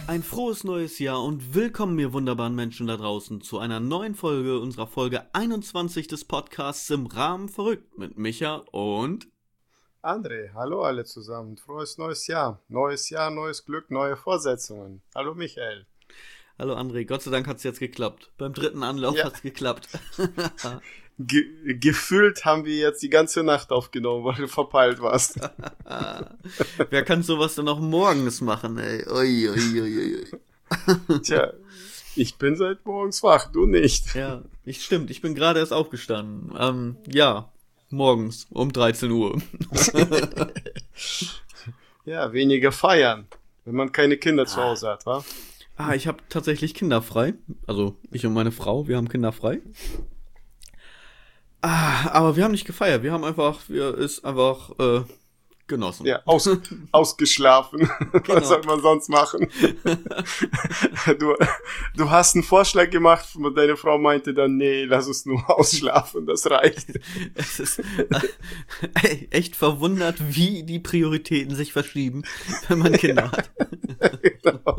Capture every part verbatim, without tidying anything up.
Ein frohes neues Jahr und willkommen, ihr wunderbaren Menschen da draußen, zu einer neuen Folge unserer Folge einundzwanzig des Podcasts im Rahmen verrückt mit Micha und André. Hallo alle zusammen, frohes neues Jahr. Neues Jahr, neues Glück, neue Vorsätzungen. Hallo Michael. Hallo André, Gott sei Dank hat es jetzt geklappt. Beim dritten Anlauf Ja. hat es geklappt. Ge- gefühlt haben wir jetzt die ganze Nacht aufgenommen, weil du verpeilt warst. Wer kann sowas denn auch morgens machen, ey? Ui, ui, ui, ui. Tja, ich bin seit morgens wach, du nicht. Ja, ich, stimmt, ich bin gerade erst aufgestanden. Ähm, ja, morgens um dreizehn Uhr. Ja, weniger feiern, wenn man keine Kinder zu Hause hat, wa? Ah, ich habe tatsächlich Kinder frei. Also ich und meine Frau, wir haben Kinder frei. Ah, aber wir haben nicht gefeiert. Wir haben einfach, wir ist einfach äh, genossen. Ja, aus, ausgeschlafen. Genau. Was soll man sonst machen? Du, du hast einen Vorschlag gemacht, und deine Frau meinte dann, nee, lass uns nur ausschlafen, das reicht. Es ist äh, echt verwundert, wie die Prioritäten sich verschieben, wenn man Kinder hat. Genau.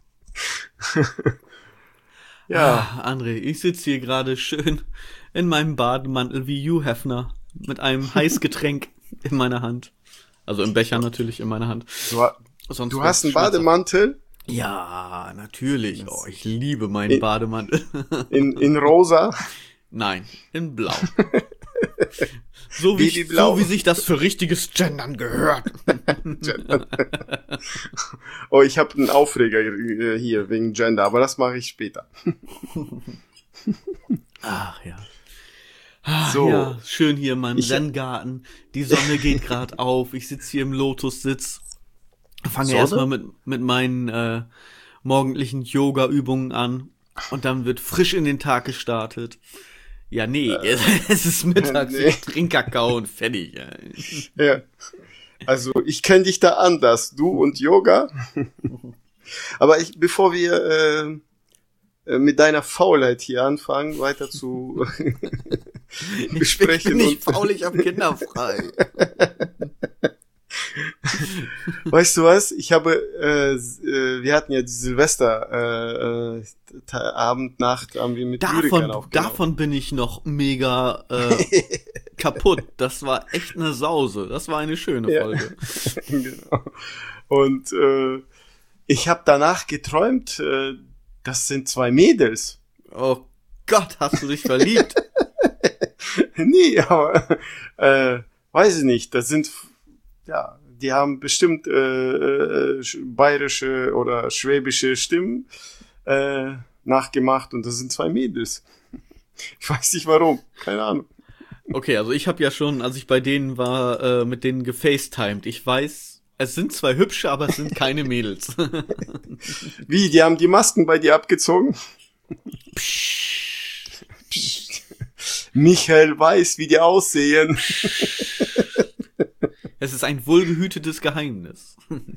Ja, Ah, André, ich sitze hier gerade schön in meinem Bademantel wie Hugh Hefner mit einem Heißgetränk in meiner Hand. Also im Becher natürlich in meiner Hand. du, ha- Sonst du wär's hast einen schwarzer. Bademantel Ja, natürlich. Oh, ich liebe meinen In- Bademantel. in, in rosa. Nein, in blau. So Wie wie, die Blau. so wie sich das für richtiges Gendern gehört. Oh, ich habe einen Aufreger äh, hier wegen Gender, aber das mache ich später. Ach ja. Ah, So. ja, schön hier in meinem Ich- Zen-Garten. Die Sonne geht gerade auf. Ich sitze hier im Lotussitz. Fange Sonne? erstmal mit, mit meinen äh, morgendlichen Yoga-Übungen an. Und dann wird frisch in den Tag gestartet. Ja, nee, es ist mittags. nee. Ich trinke Kakao und fertig. Ey. Ja. Also ich kenne dich da anders, du und Yoga. Aber ich, bevor wir äh, äh, mit deiner Faulheit hier anfangen, weiter zu besprechen. Ich bin nicht und, faul, ich hab Kinder frei. Weißt du was? Ich habe, äh, s- äh, wir hatten ja die Silvester äh, äh, Ta- Abend, Nacht, haben wir mit Lyrikern Davon, aufgenommen. davon bin ich noch mega äh, kaputt. Das war echt eine Sause. Das war eine schöne Ja. Folge. Genau. Und äh, ich habe danach geträumt, äh, das sind zwei Mädels. Oh Gott, hast du dich verliebt? Nee, aber äh, weiß ich nicht. Das sind, ja, die haben bestimmt äh, äh, sch- bayerische oder schwäbische Stimmen äh, nachgemacht und das sind zwei Mädels. Ich weiß nicht warum, keine Ahnung. Okay, also ich habe ja schon, als ich bei denen war, äh, mit denen gefacetimed. Ich weiß, es sind zwei hübsche, aber es sind keine Mädels. Wie, die haben die Masken bei dir abgezogen? Michael weiß, wie die aussehen. Es ist ein wohlgehütetes Geheimnis.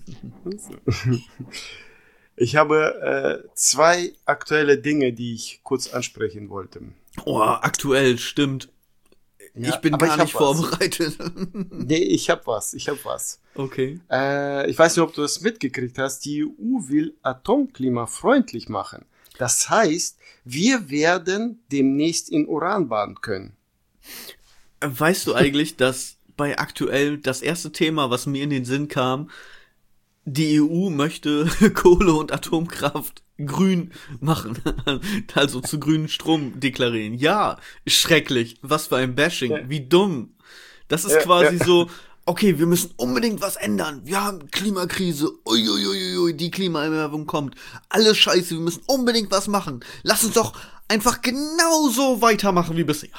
Ich habe äh, zwei aktuelle Dinge, die ich kurz ansprechen wollte. Oh, aktuell, stimmt. Ja, ich bin aber gar ich nicht hab was. vorbereitet. Nee, ich hab was, ich hab was. Okay. Äh, ich weiß nicht, ob du das mitgekriegt hast. Die E U will atomklimafreundlich machen. Das heißt, wir werden demnächst in Uran baden können. Weißt du eigentlich, dass bei aktuell das erste Thema, was mir in den Sinn kam, die E U möchte Kohle- und Atomkraft grün machen, also zu grünen Strom deklarieren. Ja, schrecklich. Was für ein Bashing. Ja. Wie dumm. Das ist Ja, quasi ja. so, okay, wir müssen unbedingt was ändern. Wir haben Klimakrise. Uiuiuiui, die Klimaerwärmung kommt. Alles scheiße, wir müssen unbedingt was machen. Lass uns doch einfach genauso weitermachen wie bisher.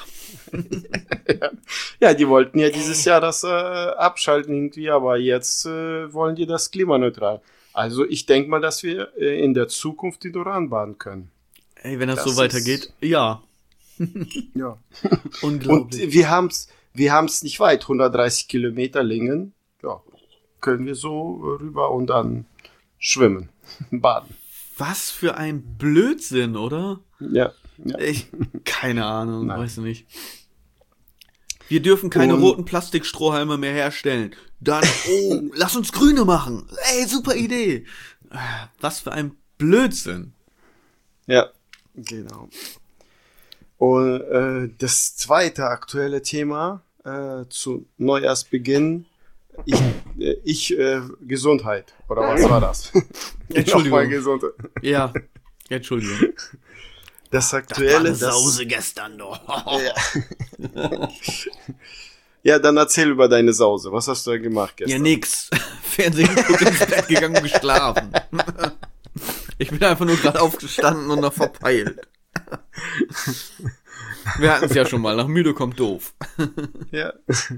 Ja, die wollten ja dieses Jahr das äh, abschalten irgendwie, aber jetzt äh, wollen die das klimaneutral. Also ich denke mal, dass wir äh, in der Zukunft in Uran baden können. Ey, wenn das, Das so ist- weitergeht, ja. Ja. Und Unglaublich. wir haben's, wir haben's nicht weit, hundertdreißig Kilometer Längen. Ja, können wir so rüber und dann schwimmen, baden. Was für ein Blödsinn, oder? Ja, ja. Ich, keine Ahnung, Nein. weiß nicht. Wir dürfen keine Und- roten Plastikstrohhalme mehr herstellen. Dann, oh, lass uns grüne machen. Ey, super Idee. Was für ein Blödsinn. Ja, genau. Und äh, das zweite aktuelle Thema äh, zu Neujahrsbeginn, ich, äh, ich äh, Gesundheit, oder was war das? Entschuldigung. Nochmal Gesundheit. Ja, Entschuldigung. Das aktuelle, das war eine Sause gestern doch. Ja. Ja, dann erzähl über deine Sause. Was hast du da gemacht gestern? Ja, nix. Fernsehen geguckt, ins Bett gegangen und geschlafen. Ich bin einfach nur gerade aufgestanden und noch verpeilt. Wir hatten es ja schon mal. Nach müde kommt doof. Ja.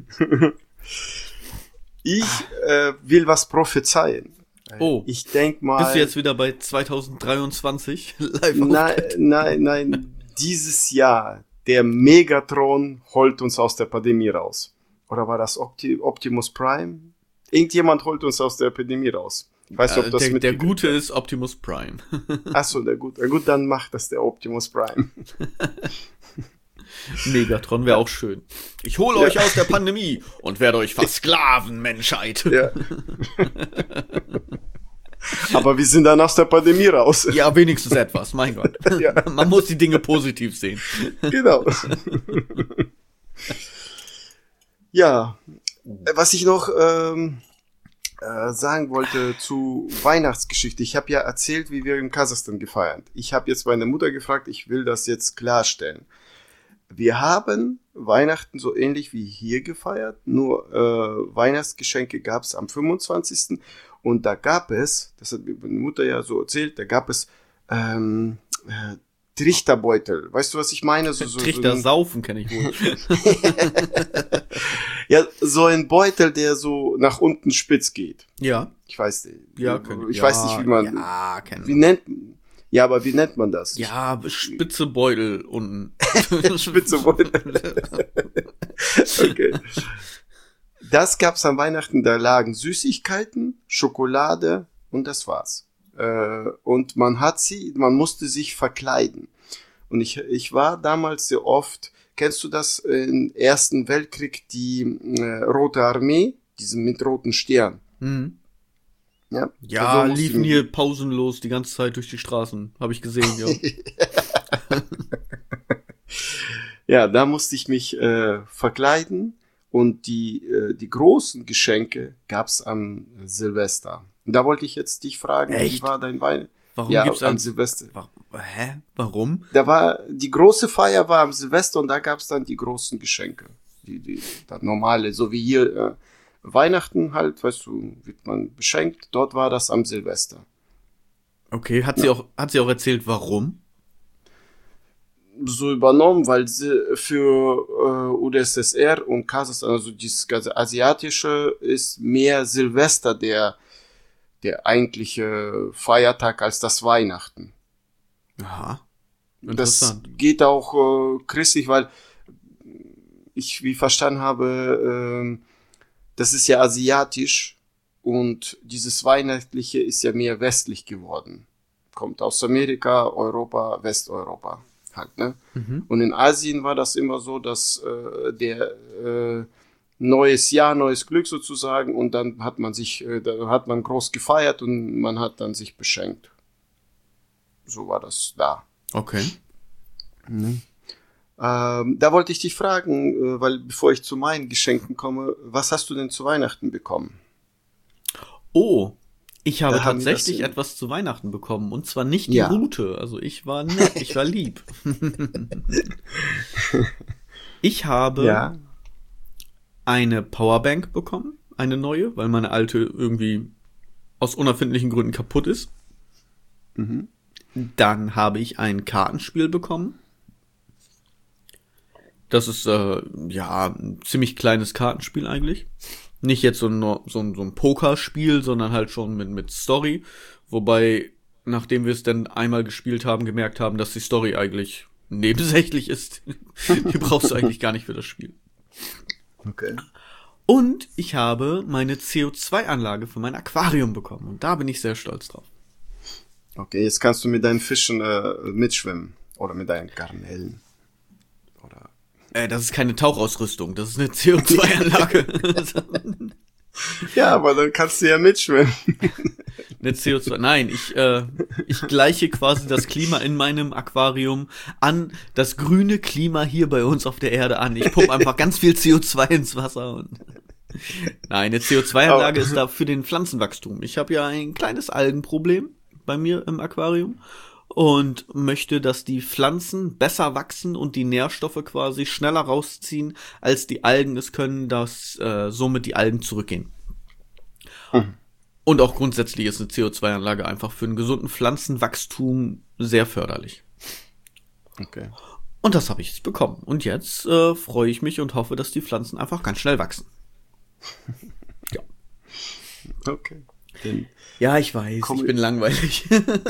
Ich äh, will was prophezeien. Oh. Ich denk mal. Bist du jetzt wieder bei zwanzig dreiundzwanzig live? Nein, nein, nein. Dieses Jahr, der Megatron holt uns aus der Pandemie raus. Oder war das Opti- Optimus Prime? Irgendjemand holt uns aus der Pandemie raus. Ich weiß nicht, ob das der, mit der Gute ist Optimus Prime. Achso, der Gute. Na gut, dann macht das der Optimus Prime. Megatron wäre auch schön. Ich hole Ja. euch aus der Pandemie und werde euch versklaven, Menschheit. Ja. Aber wir sind dann aus der Pandemie raus. Ja, wenigstens etwas, mein Gott. Ja. Man muss die Dinge positiv sehen. Genau. Ja, was ich noch ähm, äh, sagen wollte zu Weihnachtsgeschichte. Ich habe ja erzählt, wie wir in Kasachstan gefeiert. Ich habe jetzt meine Mutter gefragt, ich will das jetzt klarstellen. Wir haben Weihnachten so ähnlich wie hier gefeiert, nur äh, Weihnachtsgeschenke gab es am fünfundzwanzigsten Und da gab es, das hat mir meine Mutter ja so erzählt, da gab es ähm, äh, Trichterbeutel. Weißt du, was ich meine? So, so, Trichter so ein, saufen kenne ich wohl. ja, so ein Beutel, der so nach unten spitz geht. Ja. Ich weiß nicht. Ja, kenn ich ja, weiß nicht, wie man. Ja, kenn Wie nennt? Ja, aber wie nennt man das? Ja, spitze Beutel unten. Spitze Beutel. Okay. Das gab's an Weihnachten, da lagen Süßigkeiten, Schokolade und das war's. Äh, und man hat sie, man musste sich verkleiden. Und ich, ich war damals sehr oft, kennst du das, im Ersten Weltkrieg, die äh, Rote Armee, diese mit roten Stern. Mhm. Ja, Ja, so musste liefen ich- hier pausenlos die ganze Zeit durch die Straßen. Habe ich gesehen, ja. Ja, da musste ich mich äh, verkleiden und die, äh, die großen Geschenke gab's am Silvester. Und da wollte ich jetzt dich fragen, wie Echt? war dein Wein? Warum Ja, gibt's am ein... Silvester. Wa- Hä? Warum? Da war, die große Feier war am Silvester und da gab's dann die großen Geschenke. Die, die, das normale, so wie hier äh, Weihnachten halt, weißt du, wird man beschenkt. Dort war das am Silvester. Okay, hat sie auch, hat sie auch erzählt, warum? So übernommen, weil sie für äh, U d S S R und Kasachstan, also dieses ganze Asiatische, ist mehr Silvester der, der eigentliche Feiertag als das Weihnachten. Aha. Das Interessant. geht auch äh, christlich, weil ich wie verstanden habe, ähm, das ist ja asiatisch und dieses Weihnachtliche ist ja mehr westlich geworden. Kommt aus Amerika, Europa, Westeuropa halt, ne? Mhm. Und in Asien war das immer so, dass äh, der äh, neues Jahr, neues Glück sozusagen und dann hat man sich, äh, da hat man groß gefeiert und man hat dann sich beschenkt. So war das da. Okay. Ähm, da wollte ich dich fragen, äh, weil bevor ich zu meinen Geschenken komme, was hast du denn zu Weihnachten bekommen? Oh, ich habe Da haben wir tatsächlich das in- etwas zu Weihnachten bekommen. Und zwar nicht die Ja. Route. Also ich war nett, ich war lieb. Ich habe eine Powerbank bekommen, eine neue, weil meine alte irgendwie aus unerfindlichen Gründen kaputt ist. Mhm. Dann habe ich ein Kartenspiel bekommen. Das ist äh, ja ein ziemlich kleines Kartenspiel eigentlich. Nicht jetzt so ein, so ein, so ein Pokerspiel, sondern halt schon mit, mit Story. Wobei, nachdem wir es dann einmal gespielt haben, gemerkt haben, dass die Story eigentlich nebensächlich ist. Die brauchst du eigentlich gar nicht für das Spiel. Okay. Und ich habe meine C O zwei Anlage für mein Aquarium bekommen. Und da bin ich sehr stolz drauf. Okay, jetzt kannst du mit deinen Fischen äh, mitschwimmen. Oder mit deinen Garnelen. Oder. Äh, das ist keine Tauchausrüstung, das ist eine C O zwei Anlage. Ja, aber dann kannst du ja mitschwimmen. Eine C O zwei. Nein, ich, äh, ich gleiche quasi das Klima in meinem Aquarium an das grüne Klima hier bei uns auf der Erde an. Ich pumpe einfach ganz viel C O zwei ins Wasser. Und Nein, eine C O zwei Anlage ist da für den Pflanzenwachstum. Ich habe ja ein kleines Algenproblem bei mir im Aquarium und möchte, dass die Pflanzen besser wachsen und die Nährstoffe quasi schneller rausziehen, als die Algen es können, dass äh, somit die Algen zurückgehen. Mhm. Und auch grundsätzlich ist eine C O zwei Anlage einfach für einen gesunden Pflanzenwachstum sehr förderlich. Okay. Und das habe ich jetzt bekommen. Und jetzt äh, freue ich mich und hoffe, dass die Pflanzen einfach ganz schnell wachsen. Ja. Okay. Dann ja, ich weiß, ich bin langweilig.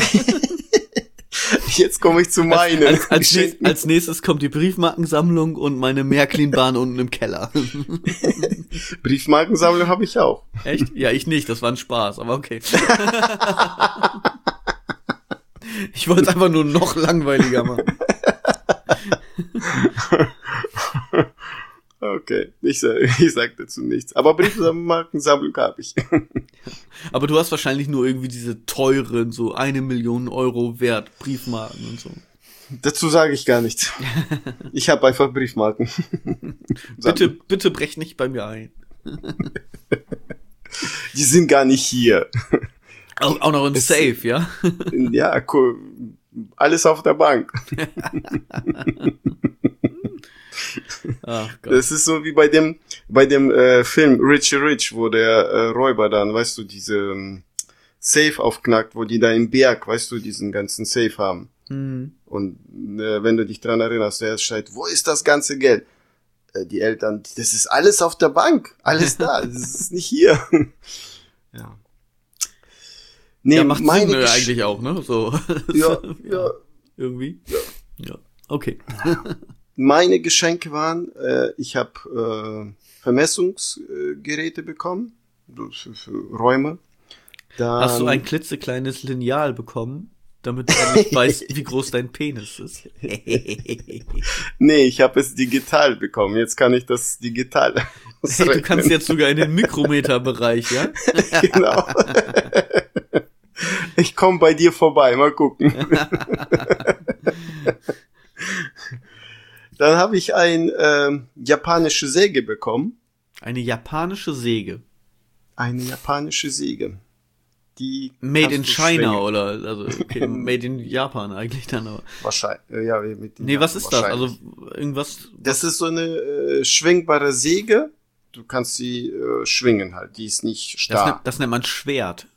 Jetzt komme ich zu meinen. Als, als, als, nächstes, als nächstes kommt die Briefmarkensammlung und meine Märklin-Bahn unten im Keller. Briefmarkensammlung habe ich auch. Echt? Ja, ich nicht, das war ein Spaß, aber okay. Ich wollte es einfach nur noch langweiliger machen. Okay, ich sag, ich sag dazu nichts. Aber Briefmarkensammlung habe ich. Aber du hast wahrscheinlich nur irgendwie diese teuren, so eine Million Euro wert Briefmarken und so. Dazu sage ich gar nichts. Ich habe einfach Briefmarken. Bitte, bitte brech nicht bei mir ein. Die sind gar nicht hier. Auch, auch noch im es, Safe, ja? Ja, cool. Alles auf der Bank. Ach Gott. Das ist so wie bei dem bei dem äh, Film Richie Rich, wo der äh, Räuber dann, weißt du, diese ähm, Safe aufknackt, wo die da im Berg, weißt du, diesen ganzen Safe haben. Mhm. Und äh, wenn du dich dran erinnerst, der schreit, wo ist das ganze Geld? Äh, die Eltern, das ist alles auf der Bank, alles da, das ist nicht hier. Ja. Nee, ja, macht meine Sinn, äh, Gesch- eigentlich auch, ne? So. Ja, ja. Irgendwie? Ja. Ja. Okay. Meine Geschenke waren, äh, ich habe äh, Vermessungsgeräte bekommen für, für Räume. Dann, hast du ein klitzekleines Lineal bekommen, damit du nicht weißt, wie groß dein Penis ist? Nee, ich habe es digital bekommen. Jetzt kann ich das digital hey, du kannst jetzt sogar in den Mikrometerbereich, ja? Genau. Ich komme bei dir vorbei, mal gucken. Dann habe ich ein äh, japanische Säge bekommen. Eine japanische Säge? Eine japanische Säge. Die Made in China schwingen. Oder also okay, Made in Japan eigentlich dann aber. Wahrscheinlich. Ja, mit nee, was ist das? Also irgendwas. Das ist so eine äh, schwingbare Säge. Du kannst sie äh, schwingen halt. Die ist nicht starr. Das, nennt, das nennt man Schwert.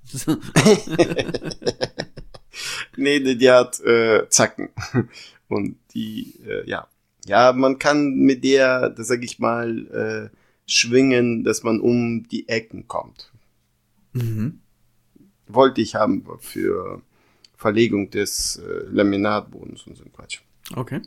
Nee, die, die hat äh, Zacken. Und die, äh, ja. Ja, man kann mit der, das sag ich mal, äh, schwingen, dass man um die Ecken kommt. Mhm. Wollte ich haben für Verlegung des äh, Laminatbodens und so ein Quatsch. Okay.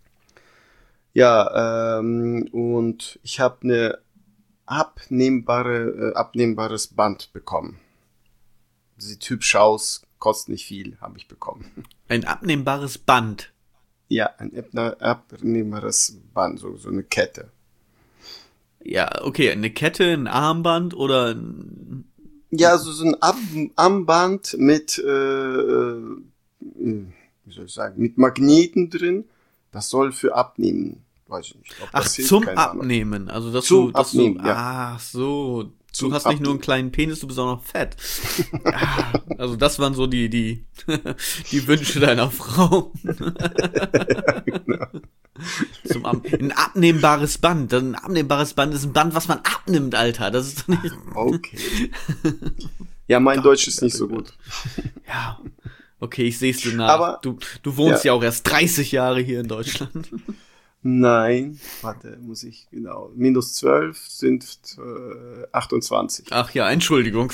Ja, ähm, und ich habe eine abnehmbare, äh, abnehmbares Band bekommen. Sieht hübsch aus, kostet nicht viel, habe ich bekommen. Ein abnehmbares Band? Ja, ein abnehmbares Band, so, so eine Kette. Ja, okay, eine Kette, ein Armband oder ein... Ja, so, so ein Ab- Armband mit, äh, wie soll ich sagen, mit Magneten drin. Das soll für Abnehmen, weiß ich nicht. Ich glaub, ach, das hilft, zum keine Ahnung. Abnehmen, also dass Zum du, dass Abnehmen, du, ja. Ach so, Zum du hast nicht Abnehmen. nur einen kleinen Penis, du bist auch noch fett. ah, also das waren so die, die, die Wünsche deiner Frau. Ja, genau. Zum Ab- ein abnehmbares Band. Ein abnehmbares Band ist ein Band, was man abnimmt, Alter. Das ist doch nicht. Okay. Ja, mein Gott, Deutsch ist Gott, nicht so Gott. gut. Ja. Okay, ich sehe es dir nach. Aber- du, du wohnst ja. ja. auch erst dreißig Jahre hier in Deutschland. Nein, warte, muss ich, genau. Minus zwölf sind äh, achtundzwanzig. Ach ja, Entschuldigung.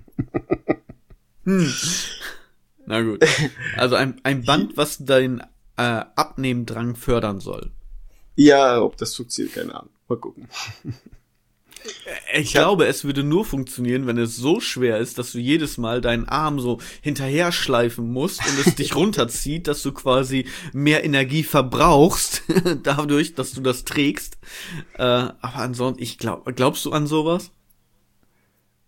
hm. Na gut. Also ein, ein Band, was dein äh, Abnehmdrang fördern soll. Ja, ob das funktioniert, keine Ahnung. Mal gucken. Ich, ich glaube, es würde nur funktionieren, wenn es so schwer ist, dass du jedes Mal deinen Arm so hinterher schleifen musst und es dich runterzieht, dass du quasi mehr Energie verbrauchst, dadurch, dass du das trägst. Äh, aber ansonsten, ich glaube, glaubst du an sowas?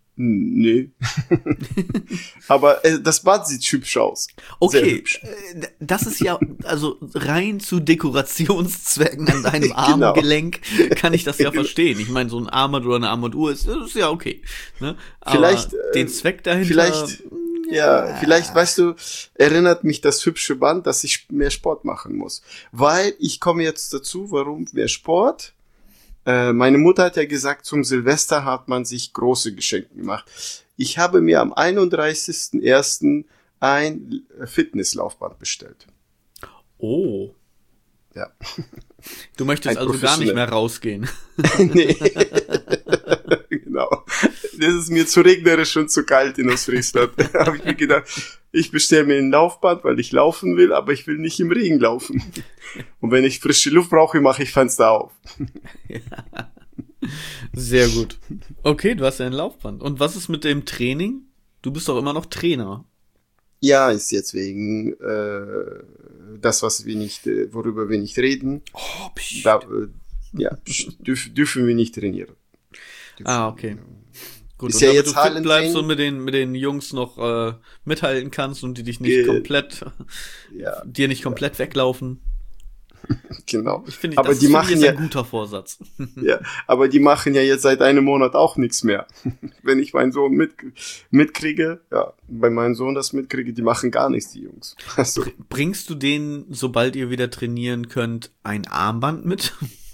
Nee. Aber äh, das Bad sieht hübsch aus. Okay, hübsch. Das ist ja, also rein zu Dekorationszwecken an deinem Armgelenk kann ich das ja verstehen. Ich meine, so ein Armband oder eine Armbanduhr ist, das ist ja okay. Ne? Aber vielleicht, den Zweck dahinter... Vielleicht, ja, ja, vielleicht, weißt du, erinnert mich das hübsche Band, dass ich mehr Sport machen muss. Weil ich komme jetzt dazu, warum mehr Sport? Meine Mutter hat ja gesagt, zum Silvester hat man sich große Geschenke gemacht. Ich habe mir am einunddreißigsten ersten ein Fitnesslaufband bestellt. Oh. Ja. Du möchtest also gar nicht mehr rausgehen. Nee. Genau. Das ist mir zu regnerisch und zu kalt in Ostfriesland. Da habe ich mir gedacht, ich bestelle mir ein Laufband, weil ich laufen will, aber ich will nicht im Regen laufen. Und wenn ich frische Luft brauche, mache ich Fenster auf. Ja. Sehr gut. Okay, du hast ja ein Laufband. Und was ist mit dem Training? Du bist doch immer noch Trainer. Ja, ist jetzt wegen äh, das, was wir nicht, äh, worüber wir nicht reden. Oh, pst. Da, äh, ja, pst, dürf, dürfen wir nicht trainieren. Dürfen ah, okay. Gut, ist und ja damit jetzt du fit bleibst Hallentraining. und mit den, mit den Jungs noch äh, mithalten kannst und die dich nicht Ge- komplett, Ja, dir nicht komplett weglaufen. genau. Ich finde, Aber das die finde machen ich ist ja, ein guter Vorsatz. ja, aber die machen ja jetzt seit einem Monat auch nichts mehr. Wenn ich meinen Sohn mit, mitkriege, ja, bei meinem Sohn das mitkriege, die machen gar nichts, die Jungs. Also, Bringst du denen, sobald ihr wieder trainieren könnt, ein Armband mit?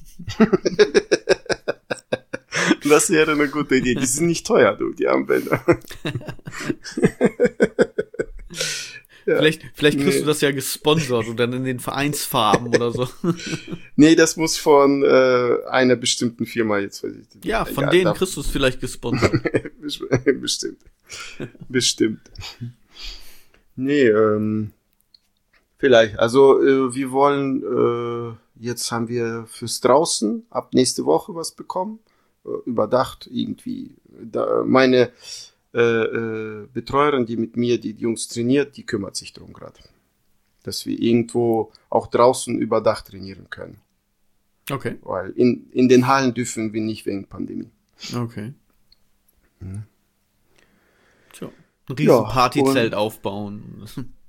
das wäre eine gute Idee. Die sind nicht teuer, du, die Armbänder. Ja. Vielleicht, vielleicht kriegst Nee. du das ja gesponsert und dann in den Vereinsfarben oder so. Nee, das muss von äh, einer bestimmten Firma jetzt. Weiß ich, Ja, von egal, denen darf- kriegst du es vielleicht gesponsert. Bestimmt. Bestimmt. Nee, ähm, vielleicht. Also äh, wir wollen, äh, jetzt haben wir fürs Draußen ab nächste Woche was bekommen. Äh, überdacht irgendwie. Da, meine äh, äh, Betreuerin, die mit mir die Jungs trainiert, die kümmert sich drum gerade. Dass wir irgendwo auch draußen überdacht trainieren können. Okay, Weil in, in den Hallen dürfen wir nicht wegen Pandemie. okay. Mhm. Tja, ein riesen Ja, Partyzelt und- aufbauen.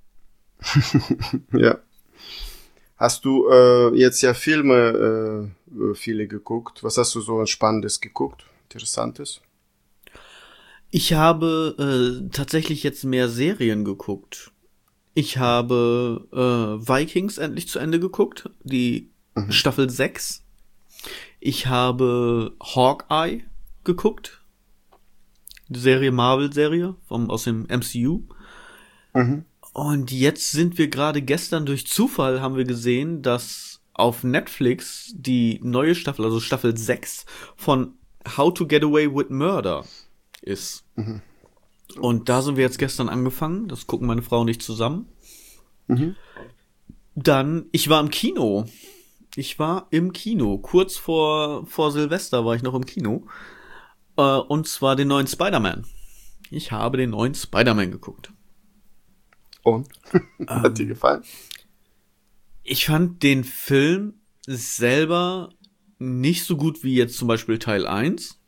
Ja. Hast du äh, jetzt ja Filme äh, viele geguckt? Was hast du so Spannendes geguckt? Interessantes? Ich habe äh, tatsächlich jetzt mehr Serien geguckt. Ich habe äh, Vikings endlich zu Ende geguckt, die Mhm. Staffel sechs. Ich habe Hawkeye geguckt, die Serie Marvel-Serie vom aus dem M C U. Mhm. Und jetzt sind wir gerade gestern durch Zufall haben wir gesehen, dass auf Netflix die neue Staffel, also Staffel sechs von How to Get Away with Murder ist. Mhm. Und da sind wir jetzt gestern angefangen. Das gucken meine Frau und ich zusammen. Mhm. Dann, ich war im Kino. Ich war im Kino. Kurz vor, vor Silvester war ich noch im Kino. Äh, und zwar den neuen Spider-Man. Ich habe den neuen Spider-Man geguckt. Und? Hat dir gefallen? Ich fand den Film selber nicht so gut wie jetzt zum Beispiel Teil eins.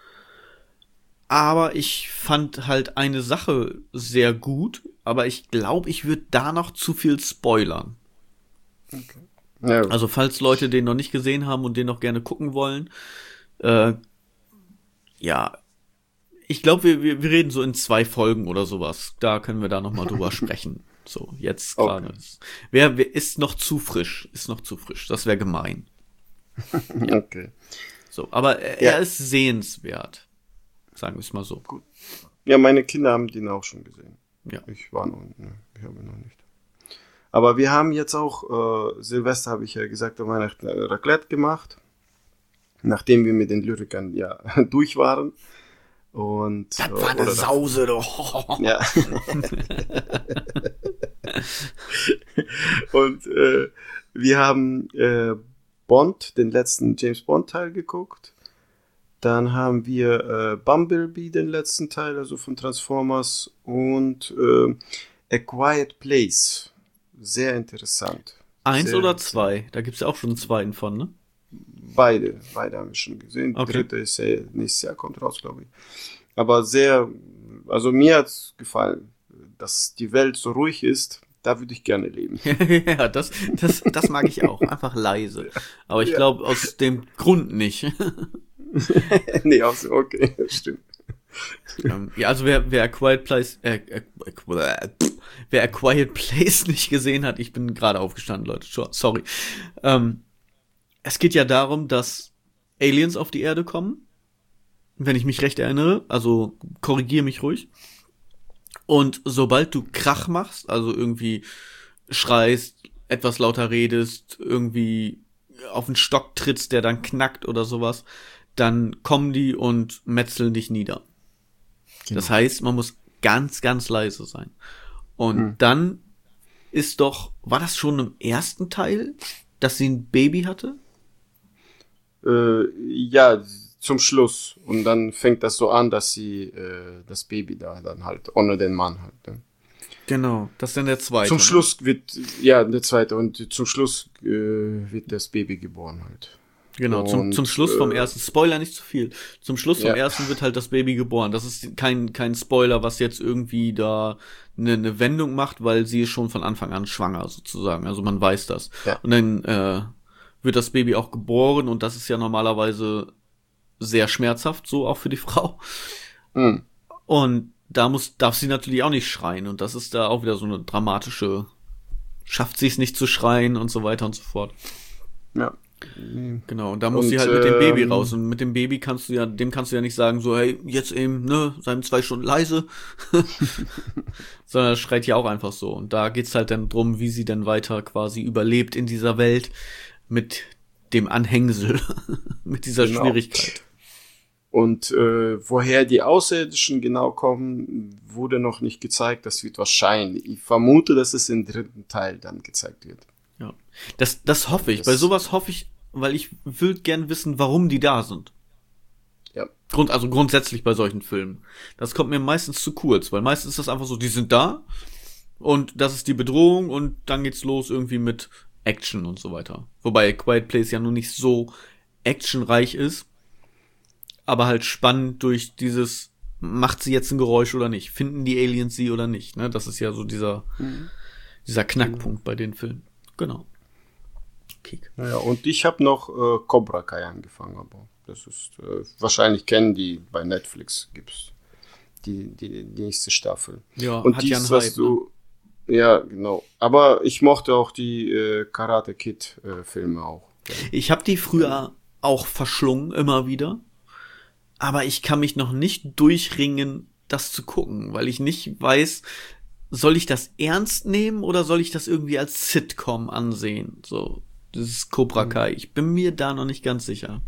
Aber ich fand halt eine Sache sehr gut. Aber ich glaube, ich würde da noch zu viel spoilern. Ja, Also falls Leute den noch nicht gesehen haben und den noch gerne gucken wollen, äh, ja, ich glaube, wir, wir, wir reden so in zwei Folgen oder sowas. Da können wir da noch mal drüber sprechen. So, jetzt gerade. Okay. Wer, wer ist noch zu frisch? Ist noch zu frisch. Das wäre gemein. okay. So, aber er, Ja. er ist sehenswert. Sagen wir es mal so. Ja, meine Kinder haben den auch schon gesehen. Ja. Ich war noch, ne, ich habe noch nicht. Aber wir haben jetzt auch, äh, Silvester habe ich ja gesagt, an Weihnachten äh, Raclette gemacht. Nachdem wir mit den Lyrikern ja durch waren. Und, Das äh, war eine oder- Sause, doch. Ja. Und äh, wir haben äh, Bond, den letzten James Bond Teil geguckt. Dann haben wir äh, Bumblebee, den letzten Teil, also von Transformers. Und äh, A Quiet Place. Sehr interessant. Eins Sehr oder interessant. zwei? Da gibt's ja auch schon einen zweiten von, ne? Beide, beide haben wir schon gesehen. Okay. Dritte ist ja nächstes Jahr, kommt raus, glaube ich. aber sehr, also mir hat's gefallen, dass die Welt so ruhig ist. Da würde ich gerne leben. Ja, das, das, das mag ich auch. Einfach leise. Aber ich Ja. glaube, aus dem Grund nicht. Nee, also, okay, stimmt. Ähm, ja, also wer, wer A Quiet Place, äh, äh, äh, wer A Quiet Place nicht gesehen hat, ich bin gerade aufgestanden, Leute, sorry. Ähm, es geht ja darum, dass Aliens auf die Erde kommen, wenn ich mich recht erinnere, also korrigiere mich ruhig. Und sobald du Krach machst, also irgendwie schreist, etwas lauter redest, irgendwie auf den Stock trittst, der dann knackt oder sowas, dann kommen die und metzeln dich nieder. Genau. Das heißt, man muss ganz, ganz leise sein. Und hm. dann ist doch, war das schon im ersten Teil, dass sie ein Baby hatte? Äh, ja, zum Schluss. Und dann fängt das so an, dass sie äh, das Baby da dann halt, ohne den Mann halt. Ne? Genau, das ist dann der zweite. Zum ne? Schluss wird, ja, der zweite. Und zum Schluss äh, wird das Baby geboren halt. Genau, zum, und, zum Schluss vom äh, ersten, Spoiler nicht zu viel, zum Schluss vom ja. ersten wird halt das Baby geboren. Das ist kein kein Spoiler, was jetzt irgendwie da eine ne Wendung macht, weil sie ist schon von Anfang an schwanger sozusagen, also man weiß das. Ja. Und dann äh, wird das Baby auch geboren und das ist ja normalerweise sehr schmerzhaft, so auch für die Frau. Mhm. Und da muss darf sie natürlich auch nicht schreien und das ist da auch wieder so eine dramatische, schafft sie es nicht zu schreien und so weiter und so fort. Ja. Genau, und da muss und, sie halt mit dem Baby ähm, raus. Und mit dem Baby kannst du ja, dem kannst du ja nicht sagen, so, hey, jetzt eben, ne, seien zwei Stunden leise. Sondern das schreit ja auch einfach so. Und da geht's halt dann drum, wie sie dann weiter quasi überlebt in dieser Welt mit dem Anhängsel, mit dieser genau. Schwierigkeit. Und äh, woher die Außerirdischen genau kommen, wurde noch nicht gezeigt. Das wird wahrscheinlich. Ich vermute, dass es im dritten Teil dann gezeigt wird. Ja, das, das hoffe ich. Das Bei sowas hoffe ich, weil ich will gern wissen, warum die da sind. Ja. Grund, also grundsätzlich bei solchen Filmen. Das kommt mir meistens zu kurz, weil meistens ist das einfach so, die sind da und das ist die Bedrohung und dann geht's los irgendwie mit Action und so weiter. Wobei Quiet Place ja nun nicht so actionreich ist, aber halt spannend durch dieses, macht sie jetzt ein Geräusch oder nicht? Finden die Aliens sie oder nicht? Ne? Das ist ja so dieser, mhm. dieser Knackpunkt mhm. bei den Filmen. Genau. Kick. Ja, und ich habe noch äh, Cobra Kai angefangen, aber das ist, äh, wahrscheinlich kennen die, bei Netflix gibt's die, die, die nächste Staffel. Ja, und hat dies, ja einen was Hype, du, ne? Ja, genau. Aber ich mochte auch die äh, Karate Kid äh, Filme auch. Ich habe die früher auch verschlungen, immer wieder. Aber ich kann mich noch nicht durchringen, das zu gucken, weil ich nicht weiß, soll ich das ernst nehmen oder soll ich das irgendwie als Sitcom ansehen? So, das ist Cobra Kai. Ich bin mir da noch nicht ganz sicher.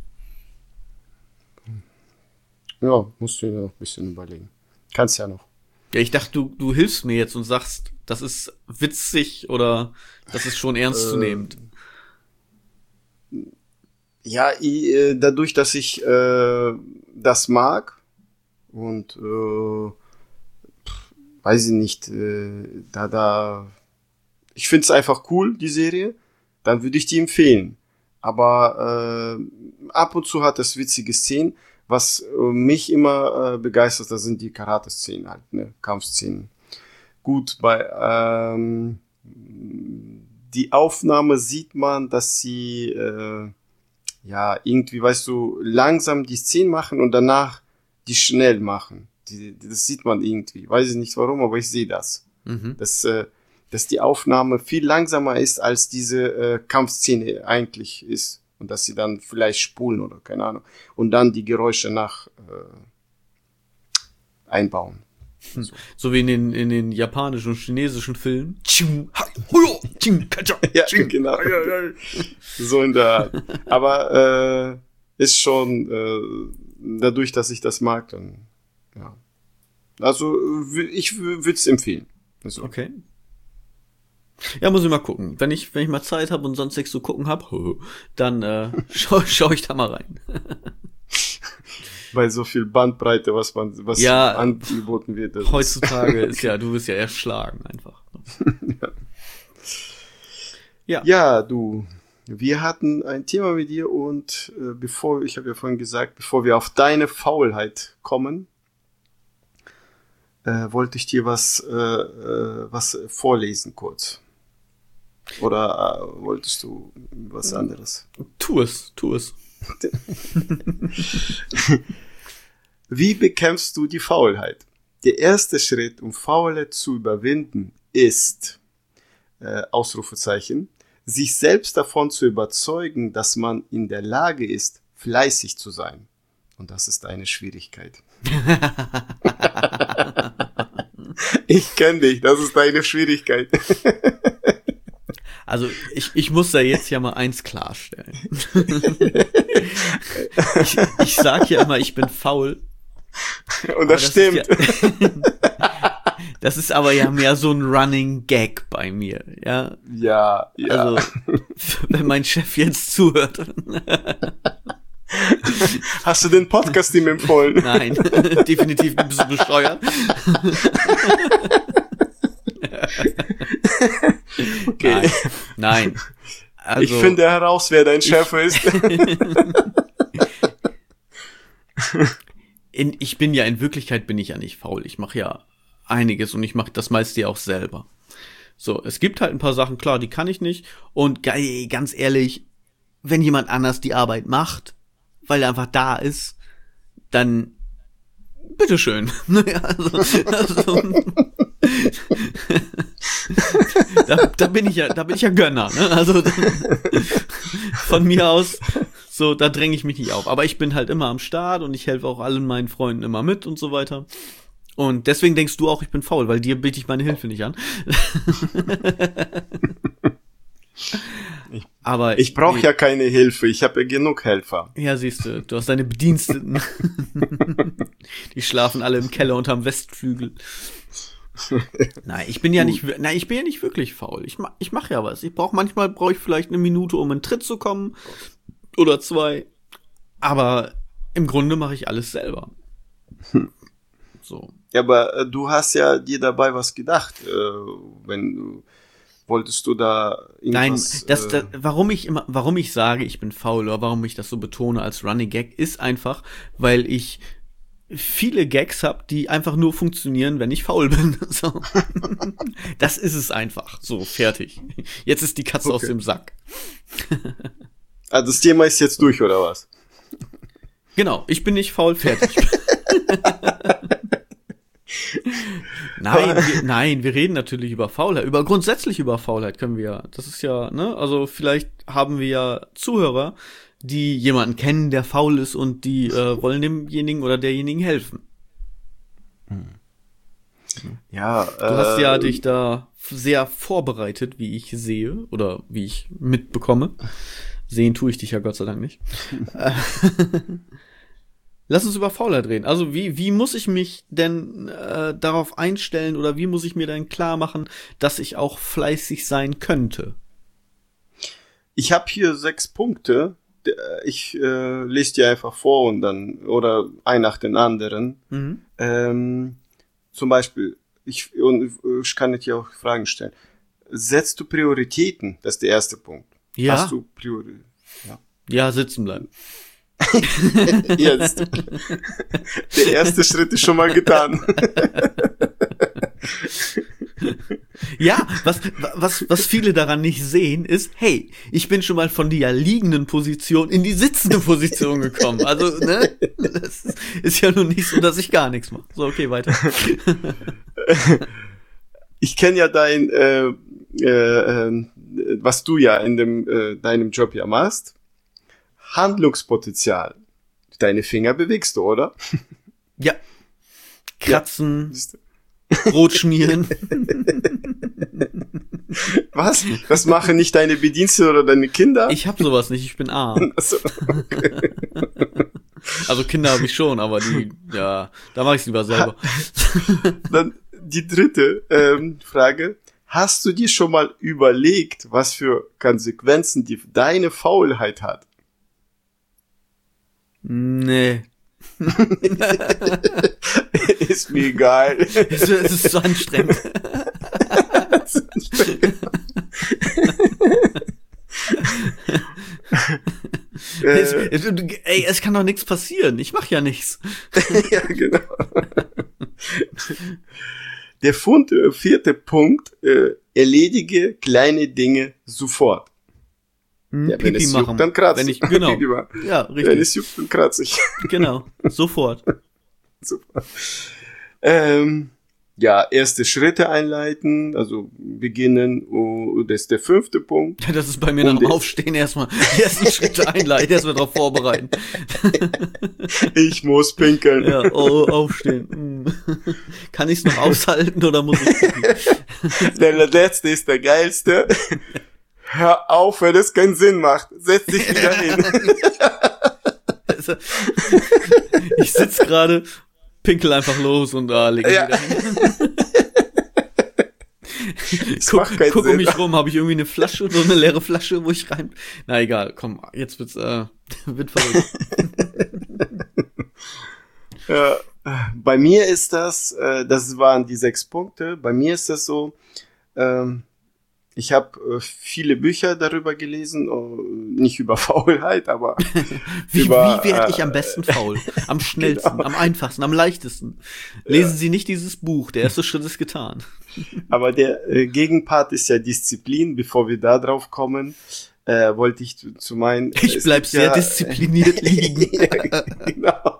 Ja, musst du dir noch ein bisschen überlegen. Kannst ja noch. Ja, ich dachte, du, du hilfst mir jetzt und sagst, das ist witzig oder das ist schon ernstzunehmend. Ja, ich, äh, dadurch, dass ich äh, das mag und äh, weiß ich nicht, äh, da, da, ich find's einfach cool, die Serie, dann würde ich die empfehlen. Aber äh, ab und zu hat es witzige Szenen. Was äh, mich immer äh, begeistert, das sind die Karate-Szenen halt, ne, Kampfszenen. Gut, bei ähm, die Aufnahme sieht man, dass sie äh, ja irgendwie, weißt du, langsam die Szenen machen und danach die schnell machen. Die, die, das sieht man irgendwie. Weiß ich nicht warum, aber ich sehe das. Mhm. Dass, äh, dass die Aufnahme viel langsamer ist, als diese äh, Kampfszene eigentlich ist. Und dass sie dann vielleicht spulen oder keine Ahnung. Und dann die Geräusche nach äh, einbauen. Hm. So. so wie in den, in den japanischen und chinesischen Filmen. Ja, genau. So in der Art. Aber äh, ist schon äh, dadurch, dass ich das mag, dann ja. Also ich würde es empfehlen. Also. Okay. Ja, muss ich mal gucken. Wenn ich, wenn ich mal Zeit habe und sonst nichts zu gucken habe, dann äh, schaue schau ich da mal rein. Bei so viel Bandbreite, was man, was ja, angeboten wird. Heutzutage ist ja, du bist ja erschlagen einfach. ja. ja. Ja, du. Wir hatten ein Thema mit dir und äh, bevor, ich habe ja vorhin gesagt, bevor wir auf deine Faulheit kommen, äh, wollte ich dir was, äh, äh, was vorlesen kurz. Oder äh, wolltest du was anderes? Tu es, tu es. Wie bekämpfst du die Faulheit? Der erste Schritt, um Faulheit zu überwinden, ist, äh, Ausrufezeichen, sich selbst davon zu überzeugen, dass man in der Lage ist, fleißig zu sein. Und das ist eine Schwierigkeit. Ich kenne dich, das ist deine Schwierigkeit. Also ich, ich muss da jetzt ja mal eins klarstellen. ich, ich sag ja immer, ich bin faul. Und das, das stimmt. Ist ja, das ist aber ja mehr so ein Running Gag bei mir, ja. Ja, ja. Also, wenn mein Chef jetzt zuhört. Hast du den Podcast ihm empfohlen? Nein, definitiv ein bisschen bescheuert. Okay. Nein, nein. Also, ich finde heraus, wer dein Chef ist. in, ich bin ja, in Wirklichkeit bin ich ja nicht faul. Ich mache ja einiges und ich mache das meiste ja auch selber. So, es gibt halt ein paar Sachen, klar, die kann ich nicht. Und ganz ehrlich, wenn jemand anders die Arbeit macht, weil er einfach da ist, dann bitteschön. also, also, da, da bin ich ja, da bin ich ja Gönner. Ne? Also von mir aus, so, da dränge ich mich nicht auf. Aber ich bin halt immer am Start und ich helfe auch allen meinen Freunden immer mit und so weiter. Und deswegen denkst du auch, ich bin faul, weil dir biete ich meine Hilfe nicht an. Ich, Aber ich brauche ja keine Hilfe, ich habe ja genug Helfer. Ja, siehst du, du hast deine Bediensteten. Die schlafen alle im Keller unterm Westflügel. Nein, ich bin ja nicht, nein, ich bin ja nicht wirklich faul. Ich mach, ich mach ja was. Ich brauche manchmal brauche ich vielleicht eine Minute, um in Tritt zu kommen oder zwei. Aber im Grunde mache ich alles selber. So. Ja, aber äh, du hast ja dir dabei was gedacht, äh, wenn du wolltest du da irgendwas... Nein, das, das, warum ich immer, warum ich sage, ich bin faul oder warum ich das so betone als Running Gag, ist einfach, weil ich viele Gags habe, die einfach nur funktionieren, wenn ich faul bin. So. Das ist es einfach. So, fertig. Jetzt ist die Katze okay. aus dem Sack. Also das Thema ist jetzt durch, oder was? Genau, ich bin nicht faul, fertig. Nein, wir, nein, wir reden natürlich über Faulheit. Über grundsätzlich über Faulheit können wir ja. Das ist ja, ne? Also vielleicht haben wir ja Zuhörer, die jemanden kennen, der faul ist und die äh, wollen demjenigen oder derjenigen helfen. Hm. Ja, du äh, hast ja dich da sehr vorbereitet, wie ich sehe oder wie ich mitbekomme. Sehen tue ich dich ja Gott sei Dank nicht. Lass uns über Faulheit reden. Also wie wie muss ich mich denn äh, darauf einstellen oder wie muss ich mir denn klar machen, dass ich auch fleißig sein könnte? Ich habe hier sechs Punkte. Ich äh, lese dir einfach vor und dann oder ein nach den anderen. Mhm. Ähm, zum Beispiel, ich, und ich kann dir auch Fragen stellen. Setzt du Prioritäten? Das ist der erste Punkt. Ja. Hast du Prioritäten? Ja. Ja, sitzen bleiben. Jetzt. Der erste Schritt ist schon mal getan. Ja, was, was, was viele daran nicht sehen, ist, hey, ich bin schon mal von der liegenden Position in die sitzende Position gekommen. Also, ne, das ist ja nun nicht so, dass ich gar nichts mache. So, okay, weiter. Ich kenne ja dein, äh, äh, was du ja in dem, äh, deinem Job ja machst. Handlungspotenzial. Deine Finger bewegst du, oder? Ja. Kratzen. Ja. Brot schmieren. Was? Das machen nicht deine Bediensteten oder deine Kinder? Ich hab sowas nicht, ich bin arm. Also, okay. Also Kinder habe ich schon, aber die, ja, da mache ich lieber selber. Dann die dritte ähm, Frage. Hast du dir schon mal überlegt, was für Konsequenzen die deine Faulheit hat? Nee. Ist mir egal. Es, es ist so anstrengend. Es ist anstrengend. es, es, ey, es kann doch nichts passieren. Ich mach ja nichts. Ja, genau. Der Fund, äh, vierte Punkt, äh, erledige kleine Dinge sofort. Hm, Ja, wenn Pipi es machen. juckt, dann kratze Wenn ich. ich, genau. Pipi machen. Ja, richtig. Wenn es juckt, dann kratze ich. Genau, sofort. Super. Ähm, ja, erste Schritte einleiten, also beginnen, oh, das ist der fünfte Punkt. Das ist bei mir nach dem Aufstehen erstmal die ersten Schritte einleiten, erstmal darauf vorbereiten. Ich muss pinkeln. Ja, oh, aufstehen. Hm. Kann ich's noch aushalten oder muss ich? Der letzte ist der geilste. Hör auf, wenn es keinen Sinn macht. Setz dich wieder hin. Also, ich sitz gerade, pinkel einfach los und da ah, leg ich Ja. wieder hin. Das Guck, macht keinen guck um Sinn. mich rum, habe ich irgendwie eine Flasche, so eine leere Flasche, wo ich rein... Na egal, komm, jetzt wird's, äh, wird verrückt. Ja, bei mir ist das, äh, das waren die sechs Punkte, bei mir ist das so, ähm, ich habe äh, viele Bücher darüber gelesen, oh, nicht über Faulheit, aber Wie, über, wie werde äh, ich am besten faul? Am schnellsten, Genau. am einfachsten, am leichtesten. Lesen Ja. Sie nicht dieses Buch, der erste Schritt ist getan. Aber der äh, Gegenpart ist ja Disziplin. Bevor wir da drauf kommen, äh, wollte ich zu, zu meinen... Ich es bleib gibt sehr ja, diszipliniert liegen. Ja, genau.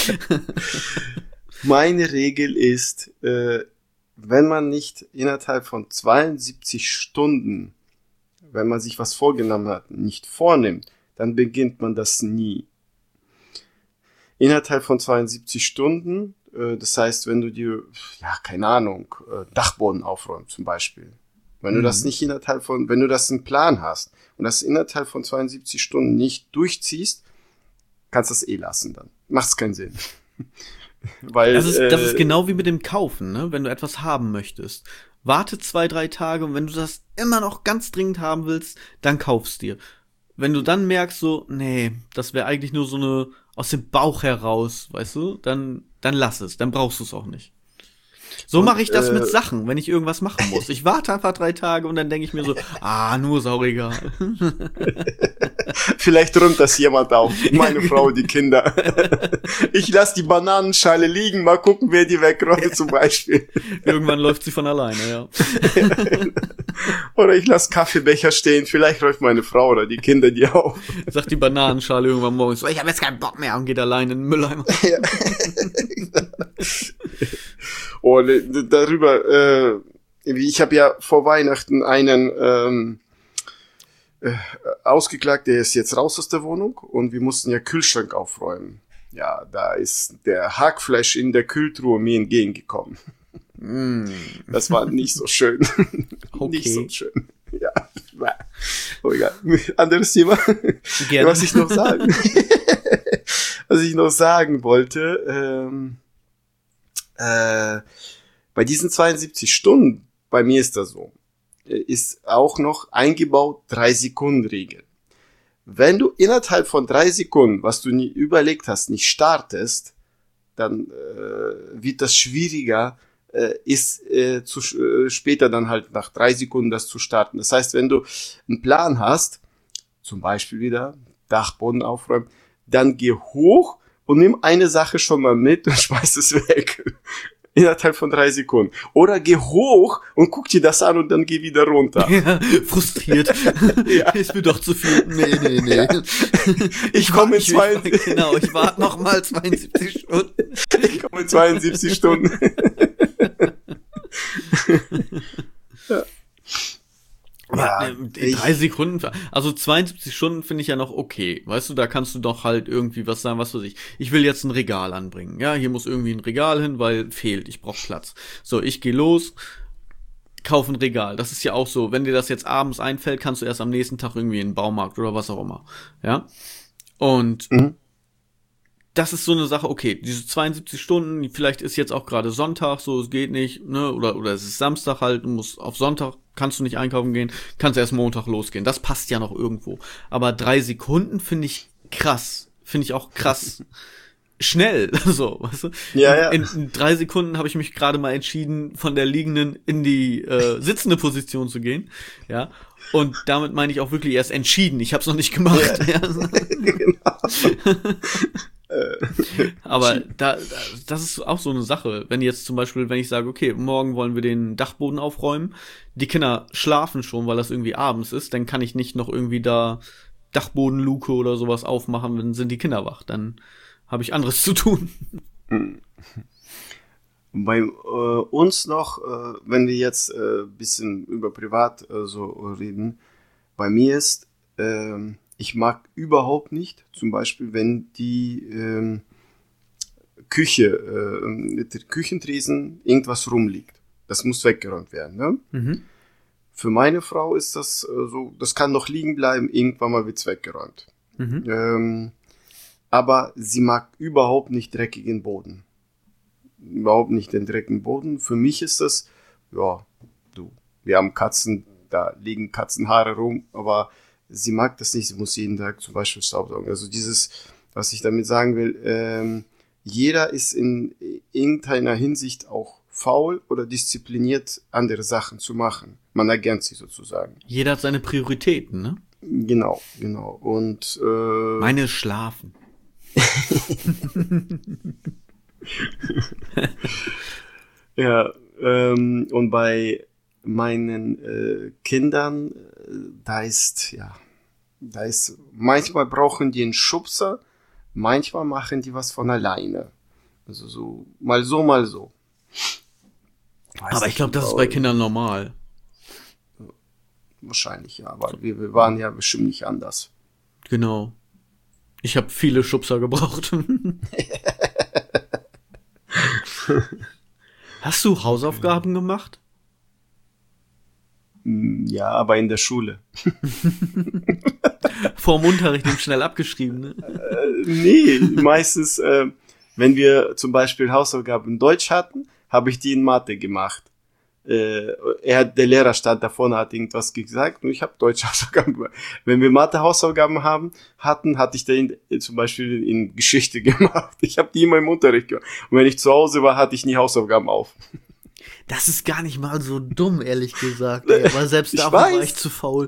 Meine Regel ist, äh, wenn man nicht innerhalb von zweiundsiebzig Stunden, wenn man sich was vorgenommen hat, nicht vornimmt, dann beginnt man das nie. Innerhalb von zweiundsiebzig Stunden, äh, das heißt, wenn du dir, ja, keine Ahnung, äh, Dachboden aufräumst zum Beispiel. Wenn du Mhm. das nicht innerhalb von, wenn du das einen Plan hast und das innerhalb von zweiundsiebzig Stunden nicht durchziehst, kannst du es eh lassen dann. Macht's keinen Sinn. Weil, Das ist, das äh, ist genau wie mit dem Kaufen, ne? Wenn du etwas haben möchtest. Warte zwei, drei Tage und wenn du das immer noch ganz dringend haben willst, dann kaufst dir. Wenn du dann merkst so, nee, das wäre eigentlich nur so eine aus dem Bauch heraus, weißt du, dann, dann lass es, dann brauchst du es auch nicht. So Und, mache ich das äh, mit Sachen, wenn ich irgendwas machen muss. Ich warte einfach drei Tage und dann denke ich mir so, ah, nur sauregal. Vielleicht räumt das jemand auf. Meine Frau, die Kinder. Ich lasse die Bananenschale liegen, mal gucken, wer die wegräumt zum Beispiel. Irgendwann läuft sie von alleine, ja. Oder ich lasse Kaffeebecher stehen, vielleicht räumt meine Frau oder die Kinder die auf. Sagt die Bananenschale irgendwann morgens so, ich habe jetzt keinen Bock mehr und geht allein in den Mülleimer. Ja. Und darüber, äh, ich habe ja vor Weihnachten einen ähm, äh, ausgeklagt, der ist jetzt raus aus der Wohnung und wir mussten ja Kühlschrank aufräumen. Ja, da ist der Hackfleisch in der Kühltruhe mir entgegengekommen. Mm. Das war nicht so schön. Okay. Nicht so schön. Ja. Oh, egal. Anderes Thema. Gerne. Was ich noch sagen, was ich noch sagen wollte, ähm, äh, bei diesen zweiundsiebzig Stunden, bei mir ist das so, ist auch noch eingebaut drei Sekunden Regel. Wenn du innerhalb von drei Sekunden, was du nie überlegt hast, nicht startest, dann äh, wird das schwieriger, äh, ist äh, zu äh, später dann halt nach drei Sekunden das zu starten. Das heißt, wenn du einen Plan hast, zum Beispiel wieder Dachboden aufräumen, dann geh hoch und nimm eine Sache schon mal mit und schmeiß es weg. Innerhalb von drei Sekunden. Oder geh hoch und guck dir das an und dann geh wieder runter. Ja, frustriert. Ja. Ist mir doch zu viel. Nee, nee, nee. Ja. Ich komme in ich, zwei, ich, genau, ich warte noch mal zweiundsiebzig Stunden. ich komme in zweiundsiebzig Stunden. Ja. Aber Ja, äh, in ich- drei Sekunden, also zweiundsiebzig Stunden finde ich ja noch okay. Weißt du, da kannst du doch halt irgendwie was sagen, was weiß ich. Ich will jetzt ein Regal anbringen. Ja, hier muss irgendwie ein Regal hin, weil fehlt, ich brauche Platz. So, ich gehe los, kaufe ein Regal. Das ist ja auch so, wenn dir das jetzt abends einfällt, kannst du erst am nächsten Tag irgendwie in den Baumarkt oder was auch immer. Ja? Und Mhm. das ist so eine Sache, okay, diese zweiundsiebzig Stunden, vielleicht ist jetzt auch gerade Sonntag, so, es geht nicht, ne, oder, oder es ist Samstag halt, du musst auf Sonntag, kannst du nicht einkaufen gehen, kannst erst Montag losgehen, das passt ja noch irgendwo. Aber drei Sekunden finde ich krass, finde ich auch krass schnell, so, weißt du? Ja, ja. In, in drei Sekunden habe ich mich gerade mal entschieden, von der liegenden in die äh, sitzende Position zu gehen, ja. Und damit meine ich auch wirklich erst entschieden. Ich habe es noch nicht gemacht. Ja. Genau. Aber da, das ist auch so eine Sache. Wenn jetzt zum Beispiel, wenn ich sage, okay, morgen wollen wir den Dachboden aufräumen, die Kinder schlafen schon, weil das irgendwie abends ist, dann kann ich nicht noch irgendwie da Dachbodenluke oder sowas aufmachen, dann sind die Kinder wach. Dann habe ich anderes zu tun. Bei äh, uns noch, äh, wenn wir jetzt ein äh, bisschen über privat äh, so reden, bei mir ist, äh, ich mag überhaupt nicht, zum Beispiel, wenn die äh, Küche, äh, mit der Küchentresen irgendwas rumliegt. Das muss weggeräumt werden, ne? Mhm. Für meine Frau ist das äh, so, das kann noch liegen bleiben, irgendwann mal wird's weggeräumt. Mhm. Ähm, aber sie mag überhaupt nicht dreckigen Boden. Überhaupt nicht den dreckigen Boden. Für mich ist das, ja, du, wir haben Katzen, da liegen Katzenhaare rum, aber sie mag das nicht, sie muss jeden Tag zum Beispiel Staubsaugen. Also dieses, was ich damit sagen will, ähm, jeder ist in irgendeiner Hinsicht auch faul oder diszipliniert, andere Sachen zu machen. Man ergänzt sie sozusagen. Jeder hat seine Prioritäten, ne? Genau, genau. Und äh, meine ist Schlafen. Ja, ähm, und bei meinen äh, Kindern, äh, da ist, ja, da ist, manchmal brauchen die einen Schubser, manchmal machen die was von alleine. Also so, mal so, mal so. Weiß aber ich glaube, das ist bei Kindern normal. Wahrscheinlich, ja, weil wir, wir waren ja bestimmt nicht anders. Genau. Ich habe viele Schubser gebraucht. Hast du Hausaufgaben gemacht? Ja, aber in der Schule. Vorm Unterricht eben schnell abgeschrieben, ne? Äh, nee, meistens, äh, wenn wir zum Beispiel Hausaufgaben in Deutsch hatten, habe ich die in Mathe gemacht. Äh, er hat, der Lehrer stand da vorne, hat irgendwas gesagt und ich habe Deutsch Hausaufgaben gemacht. Wenn wir Mathe Hausaufgaben haben, hatten, hatte ich den zum Beispiel in Geschichte gemacht. Ich habe die immer im Unterricht gemacht. Und wenn ich zu Hause war, hatte ich nie Hausaufgaben auf. Das ist gar nicht mal so dumm, ehrlich gesagt. Ey. Aber selbst dafür war ich zu faul.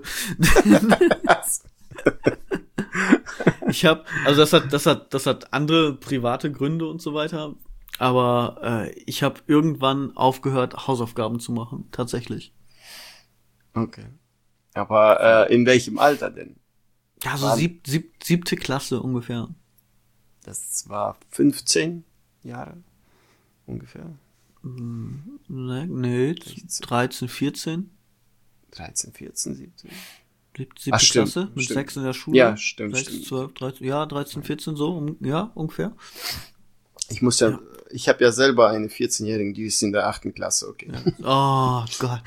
Ich habe, also das hat, das hat, das hat andere private Gründe und so weiter. Aber äh, ich habe irgendwann aufgehört, Hausaufgaben zu machen, tatsächlich. Okay. Aber äh, in welchem Alter denn? Ja, so sieb, sieb, siebte Klasse ungefähr. Das war fünfzehn Jahre ungefähr. Nee, nee dreizehn, vierzehn. dreizehn, vierzehn, siebzehn. Siebte Ach, stimmt, Klasse, mit stimmt. sechs in der Schule. Ja, stimmt, sechs, stimmt. zwölf, dreizehn, ja, dreizehn, vierzehn, so, um, ja, ungefähr. Ich muss ja, ja. ich habe ja selber eine vierzehnjährige, die ist in der achten Klasse, okay. Ja. Oh Gott.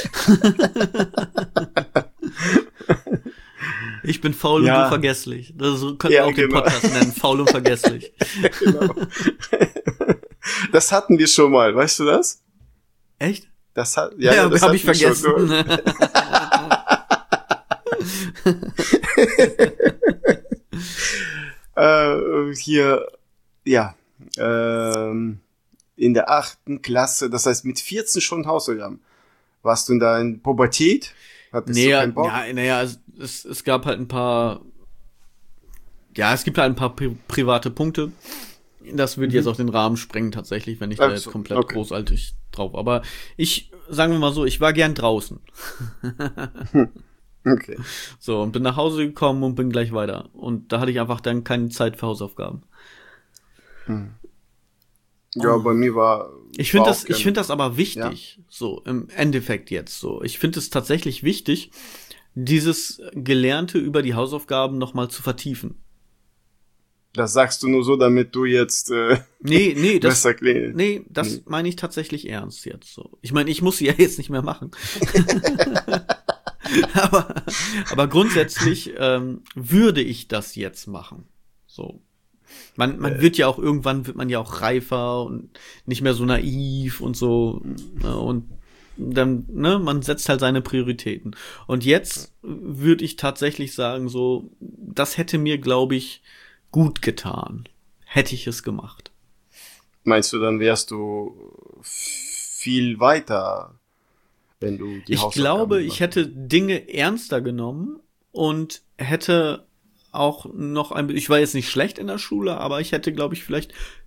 Ich bin faul ja. und du vergesslich. So können ja, wir auch genau. den Podcast nennen, faul und vergesslich. Genau. Das hatten wir schon mal, weißt du das? Echt? Das hat, ja, ja das habe ich vergessen. äh, hier, ja, ähm, in der achten Klasse, das heißt mit vierzehn schon Hausaufgaben. Warst du in da in Pubertät? Hattest nee, du keinen Bock? Ja, naja, es, es, es gab halt ein paar, ja, es gibt halt ein paar pri- private Punkte. Das würde mhm. jetzt auch den Rahmen sprengen tatsächlich, wenn ich da jetzt komplett okay. großartig drauf. Aber ich, sagen wir mal so, ich war gern draußen. Okay. So, und bin nach Hause gekommen und bin gleich weiter. Und da hatte ich einfach dann keine Zeit für Hausaufgaben. Hm. Ja, oh. bei mir war. Ich finde das, ich finde das aber wichtig. Ja? So, im Endeffekt jetzt so. Ich finde es tatsächlich wichtig, dieses Gelernte über die Hausaufgaben nochmal zu vertiefen. Das sagst du nur so, damit du jetzt äh, nee, nee, das, besser klingst. Nee, das nee. meine ich tatsächlich ernst jetzt so. Ich meine, ich muss sie ja jetzt nicht mehr machen. aber, aber grundsätzlich ähm, würde ich das jetzt machen. So. Man, man äh. wird ja auch, irgendwann wird man ja auch reifer und nicht mehr so naiv und so. Ne, und dann, ne, man setzt halt seine Prioritäten. Und jetzt würde ich tatsächlich sagen, so, das hätte mir, glaube ich, gut getan. Hätte ich es gemacht. Meinst du, dann wärst du viel weiter, wenn du die Ich Hausaufgaben glaube, machst? Ich hätte Dinge ernster genommen und hätte auch noch ein, ich war jetzt nicht schlecht in der Schule, aber ich hätte, glaube ich, vielleicht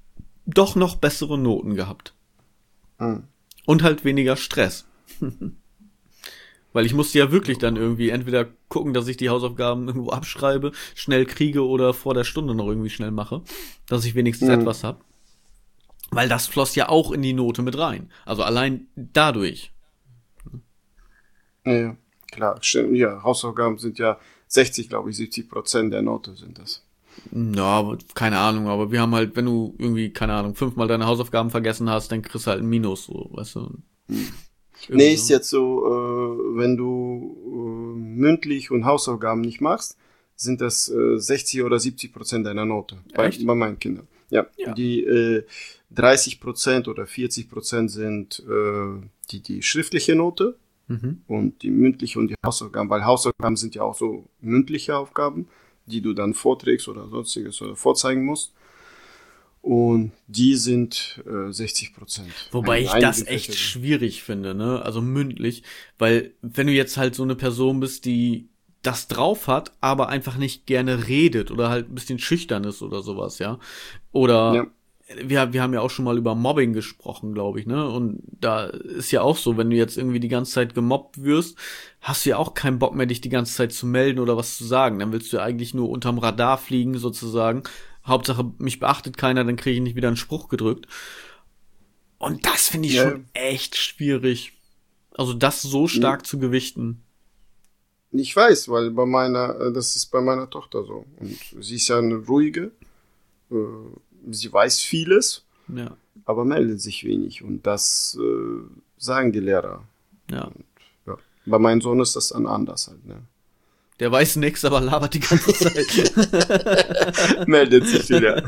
doch noch bessere Noten gehabt. Mhm. Und halt weniger Stress. Weil ich musste ja wirklich dann irgendwie entweder gucken, dass ich die Hausaufgaben irgendwo abschreibe, schnell kriege oder vor der Stunde noch irgendwie schnell mache, dass ich wenigstens Mhm. etwas hab. Weil das floss ja auch in die Note mit rein. Also allein dadurch. Ja, ja, klar. Stimmt, ja, Hausaufgaben sind ja sechzig, glaube ich, siebzig Prozent der Note sind das. Ja, aber keine Ahnung, aber wir haben halt, wenn du irgendwie, keine Ahnung, fünfmal deine Hausaufgaben vergessen hast, dann kriegst du halt ein Minus, so, weißt du. Nee, Irgendwie ist so. jetzt so, äh, wenn du äh, mündlich und Hausaufgaben nicht machst, sind das äh, sechzig oder siebzig Prozent deiner Note. Bei, Echt? bei meinen Kindern. Ja, Ja. die äh, dreißig Prozent oder vierzig Prozent sind äh, die, die schriftliche Note Mhm. und die mündliche und die Hausaufgaben, weil Hausaufgaben sind ja auch so mündliche Aufgaben, die du dann vorträgst oder sonstiges oder vorzeigen musst. Und die sind äh, sechzig Prozent. Wobei In ich einigen das echt Fächern. schwierig finde, ne? Also mündlich, weil wenn du jetzt halt so eine Person bist, die das drauf hat, aber einfach nicht gerne redet oder halt ein bisschen schüchtern ist oder sowas, ja. Oder Ja. wir, wir haben ja auch schon mal über Mobbing gesprochen, glaube ich, ne? Und da ist ja auch so, wenn du jetzt irgendwie die ganze Zeit gemobbt wirst, hast du ja auch keinen Bock mehr, dich die ganze Zeit zu melden oder was zu sagen. Dann willst du ja eigentlich nur unterm Radar fliegen, sozusagen. Hauptsache, mich beachtet keiner, dann kriege ich nicht wieder einen Spruch gedrückt. Und das finde ich Ja. schon echt schwierig. Also das so stark zu gewichten. Ich weiß, weil bei meiner, äh, das ist bei meiner Tochter so. Und sie ist ja eine ruhige, äh, sie weiß vieles, Ja, aber meldet sich wenig. Und das äh, sagen die Lehrer. ja. Ja. Bei meinem Sohn ist das dann anders halt, ne? Der weiß nix, aber labert die ganze Zeit. Meldet sich wieder.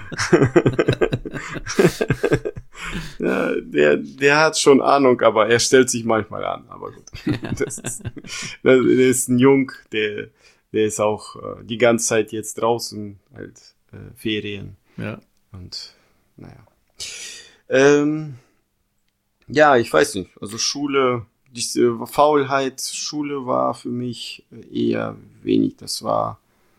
Ja, der, der hat schon Ahnung, aber er stellt sich manchmal an. Aber gut. Das ist, der ist ein Jung, der, der ist auch äh, die ganze Zeit jetzt draußen, halt äh, Ferien. Ja. Und naja. Ähm, ja, ich weiß nicht. Also Schule, diese Faulheit, Schule war für mich eher wenig. Das war,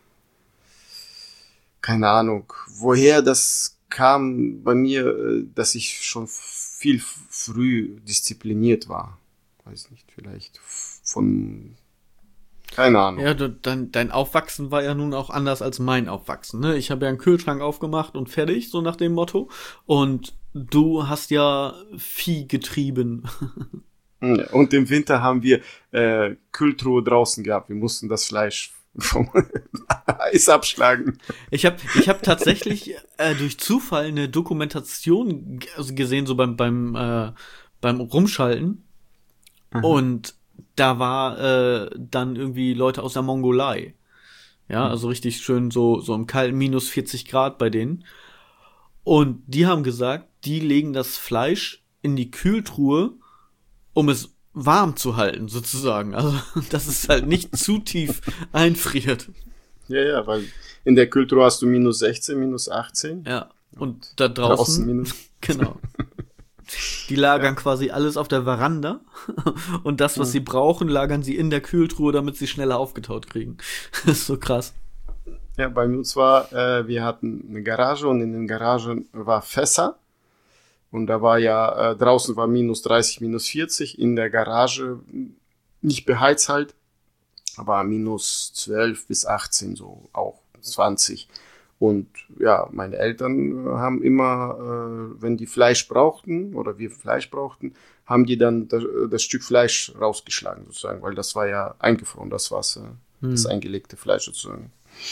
keine Ahnung, woher das kam bei mir, äh, dass ich schon viel f- früh diszipliniert war. Weiß nicht, vielleicht f- von, keine Ahnung. Ja, du, dein, dein Aufwachsen war ja nun auch anders als mein Aufwachsen, ne? Ich habe ja einen Kühlschrank aufgemacht und fertig, so nach dem Motto. Und du hast ja Vieh getrieben. Ja, und im Winter haben wir äh, Kühltruhe draußen gehabt. Wir mussten das Fleisch vom Eis abschlagen. Ich habe ich hab tatsächlich äh, durch Zufall eine Dokumentation g- also gesehen, so beim beim äh, beim Rumschalten. Und da war äh, dann irgendwie Leute aus der Mongolei. Ja, also richtig schön so so im kalten minus vierzig Grad bei denen. Und die haben gesagt, die legen das Fleisch in die Kühltruhe, um es warm zu halten, sozusagen. Also, dass es halt nicht zu tief einfriert. Ja, ja, weil in der Kühltruhe hast du minus sechzehn, minus achtzehn. Ja. Und da Draußen draußen, minus. genau. Die lagern quasi alles auf der Veranda. Und das, was sie brauchen, lagern sie in der Kühltruhe, damit sie schneller aufgetaut kriegen. Das ist so krass. Ja, bei uns war, äh, wir hatten eine Garage und in den Garagen war Fässer. Und da war ja, äh, draußen war minus dreißig, minus vierzig, in der Garage nicht beheizt halt, aber minus zwölf bis achtzehn, so auch zwanzig. Und ja, meine Eltern äh, haben immer, äh, wenn die Fleisch brauchten oder wir Fleisch brauchten, haben die dann das, das Stück Fleisch rausgeschlagen sozusagen, weil das war ja eingefroren, das Wasser, Hm. das eingelegte Fleisch sozusagen.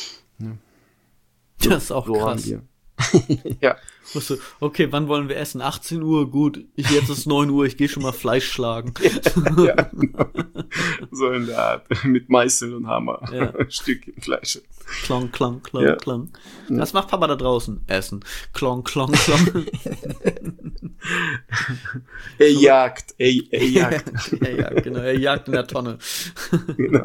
Das ist auch So haben krass. wir. Ja. Musst du, okay, wann wollen wir essen? achtzehn Uhr, gut. Ich, jetzt ist neun Uhr, ich gehe schon mal Fleisch schlagen. Ja, genau. So in der Art. Mit Meißel und Hammer. Ja. Stückchen Fleisch. Klang, klang, klang, Ja. klang. Was macht Papa da draußen? Essen. Klong, klong, klong. Er jagt. Er, er jagt. ja, ja, genau. Er jagt in der Tonne. Genau.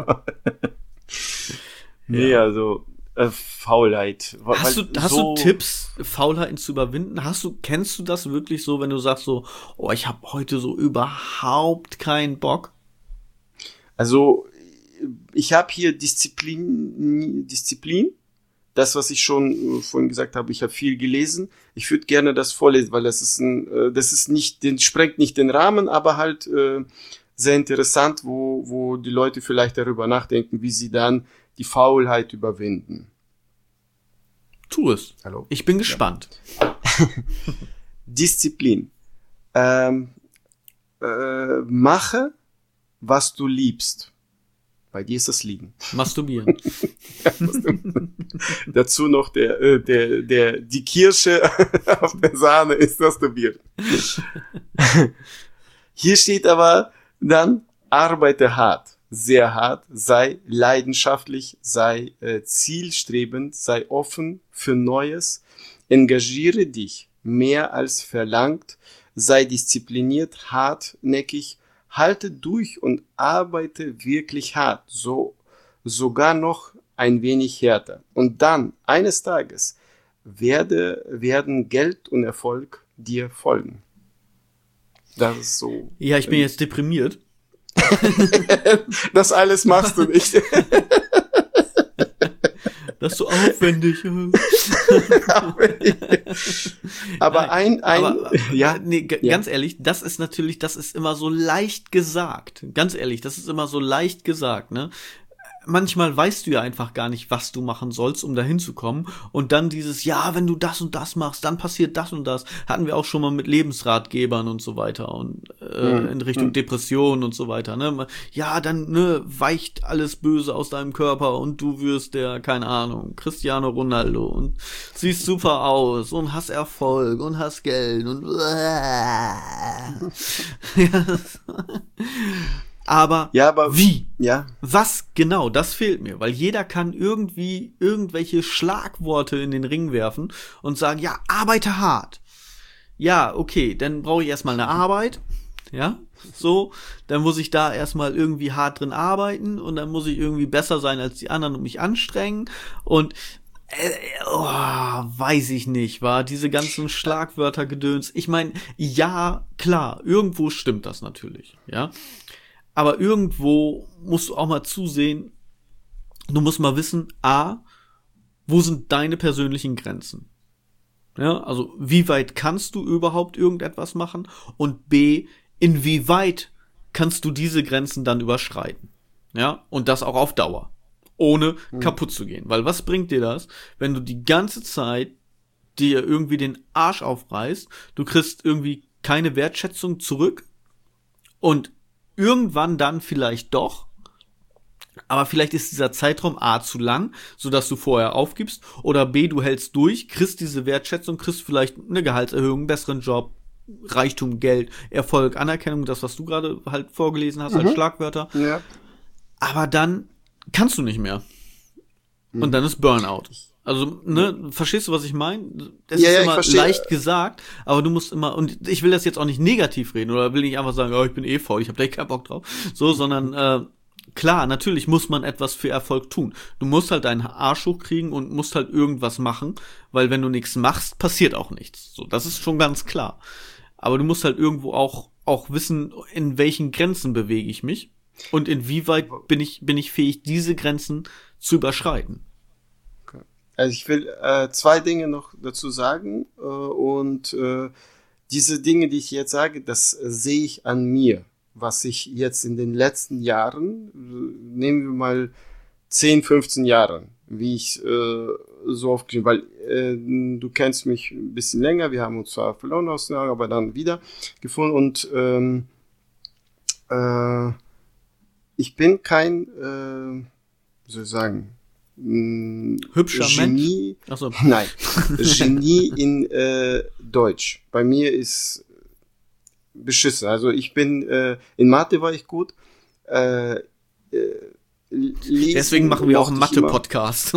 Nee, also äh, Faulheit. Weil- Hast du, weil hast so, du Tipps, Faulheiten zu überwinden? Hast du, kennst du das wirklich so, wenn du sagst so, oh, ich habe heute so überhaupt keinen Bock? Also ich habe hier Disziplin, Disziplin. das, was ich schon äh, vorhin gesagt habe, ich habe viel gelesen. Ich würde gerne das vorlesen, weil das ist ein, äh, das ist nicht, den sprengt nicht den Rahmen, aber halt äh, sehr interessant, wo, wo die Leute vielleicht darüber nachdenken, wie sie dann die Faulheit überwinden. Tu es. Hallo. Ich bin gespannt. Ja. Disziplin. Ähm, äh, mache, was du liebst. Bei dir ist das Liegen. Masturbieren. Dazu noch der, äh, der, der, die Kirsche auf der Sahne ist Masturbieren. Hier steht aber dann, arbeite hart, sehr hart, sei leidenschaftlich, sei äh, zielstrebend, sei offen für Neues, engagiere dich mehr als verlangt, sei diszipliniert, hartnäckig, halte durch und arbeite wirklich hart, so sogar noch ein wenig härter. Und dann, eines Tages, werde, werden Geld und Erfolg dir folgen. Das ist so. Ja, ich bin jetzt deprimiert. Das alles machst du nicht. Das ist so aufwendig. Aber Nein, ein, ein, aber, ja, nee, g- ja. ganz ehrlich, das ist natürlich, das ist immer so leicht gesagt. Ganz ehrlich, das ist immer so leicht gesagt, ne? Manchmal weißt du ja einfach gar nicht, was du machen sollst, um da hinzukommen. Und dann dieses, ja, wenn du das und das machst, dann passiert das und das. Hatten wir auch schon mal mit Lebensratgebern und so weiter und äh, Mhm. in Richtung Depression und so weiter. Ne? Ja, dann ne, weicht alles Böse aus deinem Körper und du wirst der, keine Ahnung, Cristiano Ronaldo und siehst super aus und hast Erfolg und hast Geld und ja. Aber, Ja, aber wie? Ja, Was genau? Das fehlt mir, weil jeder kann irgendwie irgendwelche Schlagworte in den Ring werfen und sagen, ja, arbeite hart. Ja, okay, dann brauche ich erstmal eine Arbeit, ja, so, dann muss ich da erstmal irgendwie hart drin arbeiten und dann muss ich irgendwie besser sein als die anderen und mich anstrengen und äh, oh, weiß ich nicht, war diese ganzen Schlagwörter gedöns. Ich meine, ja, klar, irgendwo stimmt das natürlich, ja. Aber irgendwo musst du auch mal zusehen, du musst mal wissen, A, wo sind deine persönlichen Grenzen? Ja, also wie weit kannst du überhaupt irgendetwas machen? Und B, inwieweit kannst du diese Grenzen dann überschreiten? Ja, und das auch auf Dauer, ohne Mhm. kaputt zu gehen. Weil was bringt dir das, wenn du die ganze Zeit dir irgendwie den Arsch aufreißt, du kriegst irgendwie keine Wertschätzung zurück und irgendwann dann vielleicht doch, aber vielleicht ist dieser Zeitraum A zu lang, sodass du vorher aufgibst, oder B, du hältst durch, kriegst diese Wertschätzung, kriegst vielleicht eine Gehaltserhöhung, einen besseren Job, Reichtum, Geld, Erfolg, Anerkennung, das, was du gerade halt vorgelesen hast als Mhm. Schlagwörter, ja. aber dann kannst du nicht mehr. Mhm. Und dann ist Burnout. Also, ne, verstehst du, was ich meine? Das Ja, ist ja, ich immer verstehe. leicht gesagt, aber du musst immer, und ich will das jetzt auch nicht negativ reden, oder will nicht einfach sagen, oh, ich bin eh faul, ich hab da keinen Bock drauf. So, sondern, äh, klar, natürlich muss man etwas für Erfolg tun. Du musst halt deinen Arsch hochkriegen und musst halt irgendwas machen, weil wenn du nichts machst, passiert auch nichts. So, das ist schon ganz klar. Aber du musst halt irgendwo auch, auch wissen, in welchen Grenzen bewege ich mich und inwieweit bin ich, bin ich fähig, diese Grenzen zu überschreiten. Also ich will äh, zwei Dinge noch dazu sagen äh, und äh, diese Dinge, die ich jetzt sage, das äh, sehe ich an mir, was ich jetzt in den letzten Jahren, äh, nehmen wir mal zehn, fünfzehn Jahren, wie ich äh, so aufgeschrieben, weil äh, du kennst mich ein bisschen länger, wir haben uns zwar verloren aus den Augen, aber dann wieder gefunden und ähm, äh, ich bin kein, äh, wie soll ich sagen, mh, Hübscher Genie, Mensch. Ach so. nein, Genie in äh, Deutsch. Bei mir ist beschissen. Also ich bin, äh, in Mathe war ich gut. Äh, äh, lesen Deswegen machen wir auch einen mochte ich immer. Mathe-Podcast.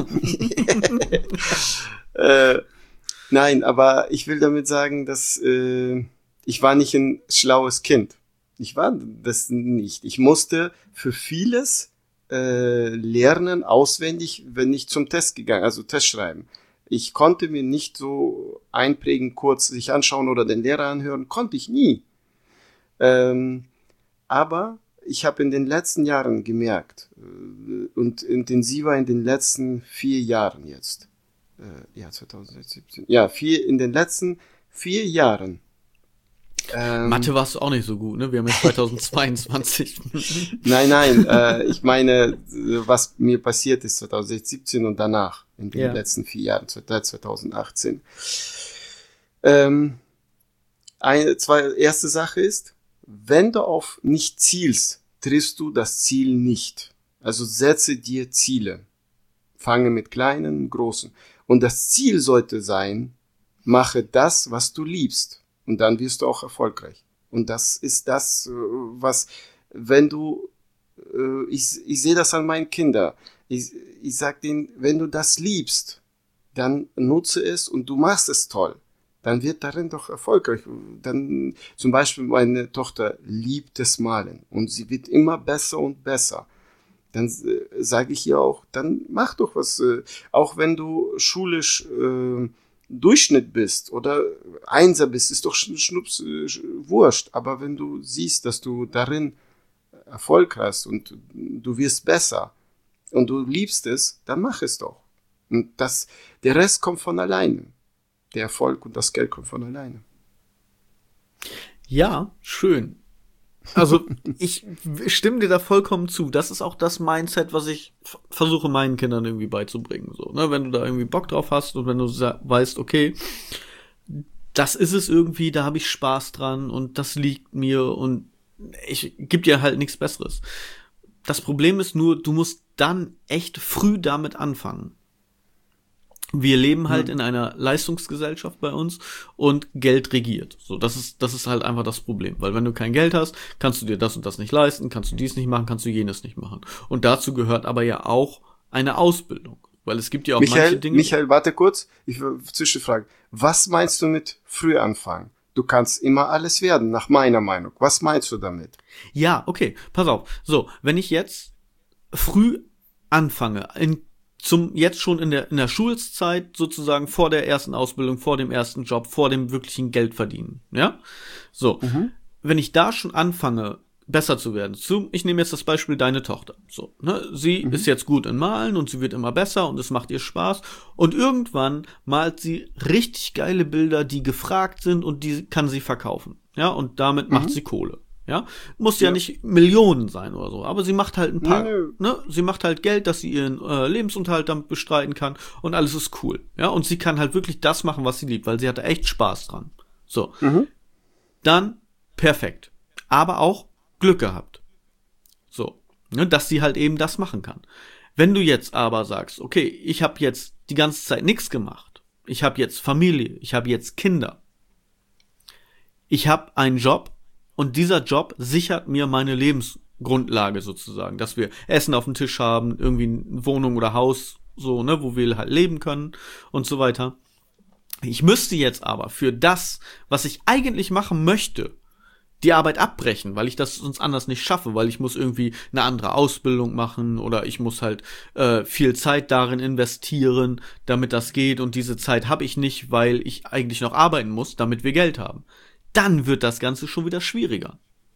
Äh, nein, aber ich will damit sagen, dass äh, ich war nicht ein schlaues Kind. Ich war das nicht. Ich musste für vieles äh, lernen, auswendig, wenn ich zum Test gegangen, also Test schreiben. Ich konnte mir nicht so einprägen, kurz sich anschauen oder den Lehrer anhören, konnte ich nie. Ähm, aber ich habe in den letzten Jahren gemerkt äh, und intensiver in den letzten vier Jahren jetzt, äh, ja, zwanzig siebzehn, ja, vier, in den letzten vier Jahren. Ähm, Mathe warst du auch nicht so gut, ne? Wir haben jetzt zweitausendzweiundzwanzig. Nein, nein, äh, ich meine, was mir passiert ist zwanzig siebzehn und danach, in den ja. letzten vier Jahren, seit zwanzig achtzehn. Ähm, eine, zwei, erste Sache ist, wenn du auf nicht zielst, triffst du das Ziel nicht. Also setze dir Ziele. Fange mit kleinen, großen. Und das Ziel sollte sein, mache das, was du liebst. Und dann wirst du auch erfolgreich. Und das ist das, was, wenn du, ich, ich sehe das an meinen Kindern. Ich, ich sag denen, wenn du das liebst, dann nutze es und du machst es toll. Dann wird darin doch erfolgreich. Dann, zum Beispiel meine Tochter liebt das Malen und sie wird immer besser und besser. Dann äh, sage ich ihr auch, dann mach doch was, äh, auch wenn du schulisch äh, Durchschnitt bist oder Einser bist, ist doch schnups äh, wurscht. Aber wenn du siehst, dass du darin Erfolg hast und du wirst besser und du liebst es, dann mach es doch. Und das, der Rest kommt von alleine. Der Erfolg und das Geld kommt von alleine. Ja, schön. Also ich stimme dir da vollkommen zu. Das ist auch das Mindset, was ich f- versuche meinen Kindern irgendwie beizubringen. So, ne? Wenn du da irgendwie Bock drauf hast und wenn du sa- weißt, okay, das ist es irgendwie, da habe ich Spaß dran und das liegt mir und ich gebe dir halt nichts Besseres. Das Problem ist nur, du musst dann echt früh damit anfangen. Wir leben halt hm. in einer Leistungsgesellschaft bei uns und Geld regiert. So, das ist, das ist halt einfach das Problem. Weil wenn du kein Geld hast, kannst du dir das und das nicht leisten, kannst du dies nicht machen, kannst du jenes nicht machen. Und dazu gehört aber ja auch eine Ausbildung. Weil es gibt ja auch Michael, manche Dinge. Michael, warte kurz. Ich will zwischenfragen. Was meinst du mit früh anfangen? Du kannst immer alles werden, nach meiner Meinung. Was meinst du damit? Ja, okay, pass auf. So, wenn ich jetzt früh anfange, in zum jetzt schon in der in der Schulzeit sozusagen vor der ersten Ausbildung, vor dem ersten Job, vor dem wirklichen Geldverdienen, ja? So, mhm. Wenn ich da schon anfange, besser zu werden, zum, ich nehme jetzt das Beispiel deine Tochter, so, ne? Sie mhm. ist jetzt gut in Malen und sie wird immer besser und es macht ihr Spaß und irgendwann malt sie richtig geile Bilder, die gefragt sind und die kann sie verkaufen, ja? Und damit mhm. macht sie Kohle. Ja, muss ja, ja nicht Millionen sein oder so, aber sie macht halt ein paar, nee. ne, sie macht halt Geld, dass sie ihren äh, Lebensunterhalt damit bestreiten kann und alles ist cool, ja, und sie kann halt wirklich das machen, was sie liebt, weil sie hatte echt Spaß dran. So, mhm. Dann perfekt, aber auch Glück gehabt, so, ne, dass sie halt eben das machen kann. Wenn du jetzt aber sagst, okay, ich habe jetzt die ganze Zeit nichts gemacht, ich habe jetzt Familie, ich habe jetzt Kinder, ich habe einen Job, und dieser Job sichert mir meine Lebensgrundlage sozusagen, dass wir Essen auf dem Tisch haben, irgendwie eine Wohnung oder Haus, so, ne, wo wir halt leben können und so weiter. Ich müsste jetzt aber für das, was ich eigentlich machen möchte, die Arbeit abbrechen, weil ich das sonst anders nicht schaffe, weil ich muss irgendwie eine andere Ausbildung machen oder ich muss halt äh, viel Zeit darin investieren, damit das geht und diese Zeit habe ich nicht, weil ich eigentlich noch arbeiten muss, damit wir Geld haben. Dann wird das Ganze schon wieder schwieriger.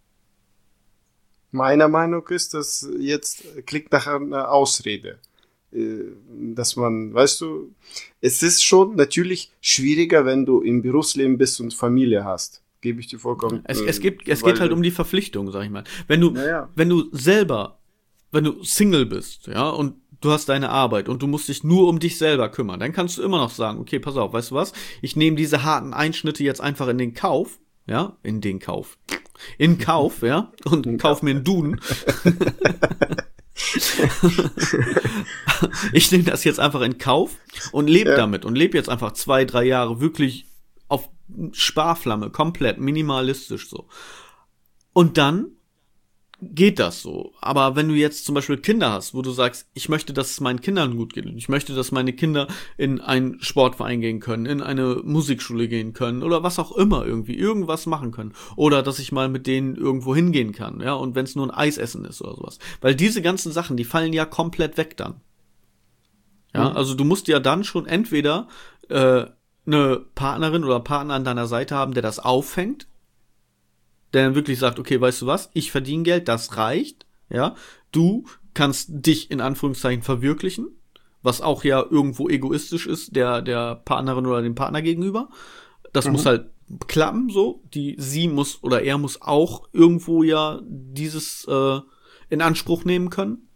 Meiner Meinung ist, dass jetzt klingt nach einer Ausrede. Dass man, weißt du, es ist schon natürlich schwieriger, wenn du im Berufsleben bist und Familie hast. Gebe ich dir vollkommen. Es, es, gibt, es geht halt um die Verpflichtung, sag ich mal. Wenn du, ja. wenn du selber, wenn du Single bist, ja, und du hast deine Arbeit und du musst dich nur um dich selber kümmern, dann kannst du immer noch sagen, okay, pass auf, weißt du was? Ich nehme diese harten Einschnitte jetzt einfach in den Kauf. Ja, in den Kauf. In Kauf, ja, und in kauf mir einen Duden. Ich nehme das jetzt einfach in Kauf und lebe ja. damit und lebe jetzt einfach zwei, drei Jahre wirklich auf Sparflamme, komplett minimalistisch so. Und dann geht das so. Aber wenn du jetzt zum Beispiel Kinder hast, wo du sagst, ich möchte, dass es meinen Kindern gut geht, ich möchte, dass meine Kinder in einen Sportverein gehen können, in eine Musikschule gehen können oder was auch immer irgendwie, irgendwas machen können. Oder dass ich mal mit denen irgendwo hingehen kann, ja, und wenn es nur ein Eisessen ist oder sowas. Weil diese ganzen Sachen, die fallen ja komplett weg dann. Ja, mhm. Also du musst ja dann schon entweder äh, eine Partnerin oder Partner an deiner Seite haben, der das auffängt, der dann wirklich sagt, okay, weißt du was, ich verdiene Geld, das reicht, ja, du kannst dich in Anführungszeichen verwirklichen, was auch ja irgendwo egoistisch ist, der, der Partnerin oder dem Partner gegenüber. Das mhm. muss halt klappen, so. Die, sie muss oder er muss auch irgendwo ja dieses äh, in Anspruch nehmen können.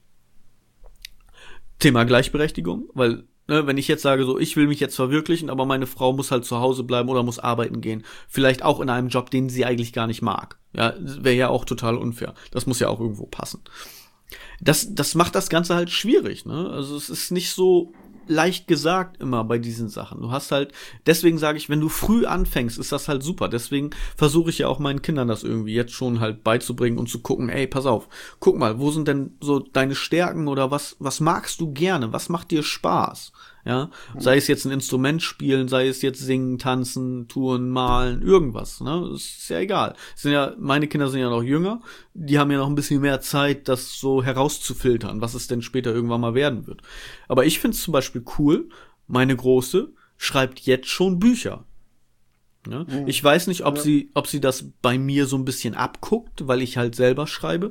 Thema Gleichberechtigung, weil, ne, wenn ich jetzt sage, so, ich will mich jetzt verwirklichen, aber meine Frau muss halt zu Hause bleiben oder muss arbeiten gehen. Vielleicht auch in einem Job, den sie eigentlich gar nicht mag. Ja, wäre ja auch total unfair. Das muss ja auch irgendwo passen. Das, das macht das Ganze halt schwierig, ne? Also es ist nicht so leicht gesagt immer bei diesen Sachen. Du hast halt, deswegen sage ich, wenn du früh anfängst, ist das halt super. Deswegen versuche ich ja auch meinen Kindern das irgendwie jetzt schon halt beizubringen und zu gucken, ey, pass auf, guck mal, wo sind denn so deine Stärken oder was, was magst du gerne? Was macht dir Spaß? Ja, sei es jetzt ein Instrument spielen, sei es jetzt singen, tanzen, touren, malen, irgendwas, ne? Das ist ja egal. Das sind ja, meine Kinder sind ja noch jünger, die haben ja noch ein bisschen mehr Zeit, das so herauszufiltern, was es denn später irgendwann mal werden wird. Aber ich finde es zum Beispiel cool, meine Große schreibt jetzt schon Bücher. Ne? Mhm. Ich weiß nicht, ob ja. sie, ob sie das bei mir so ein bisschen abguckt, weil ich halt selber schreibe.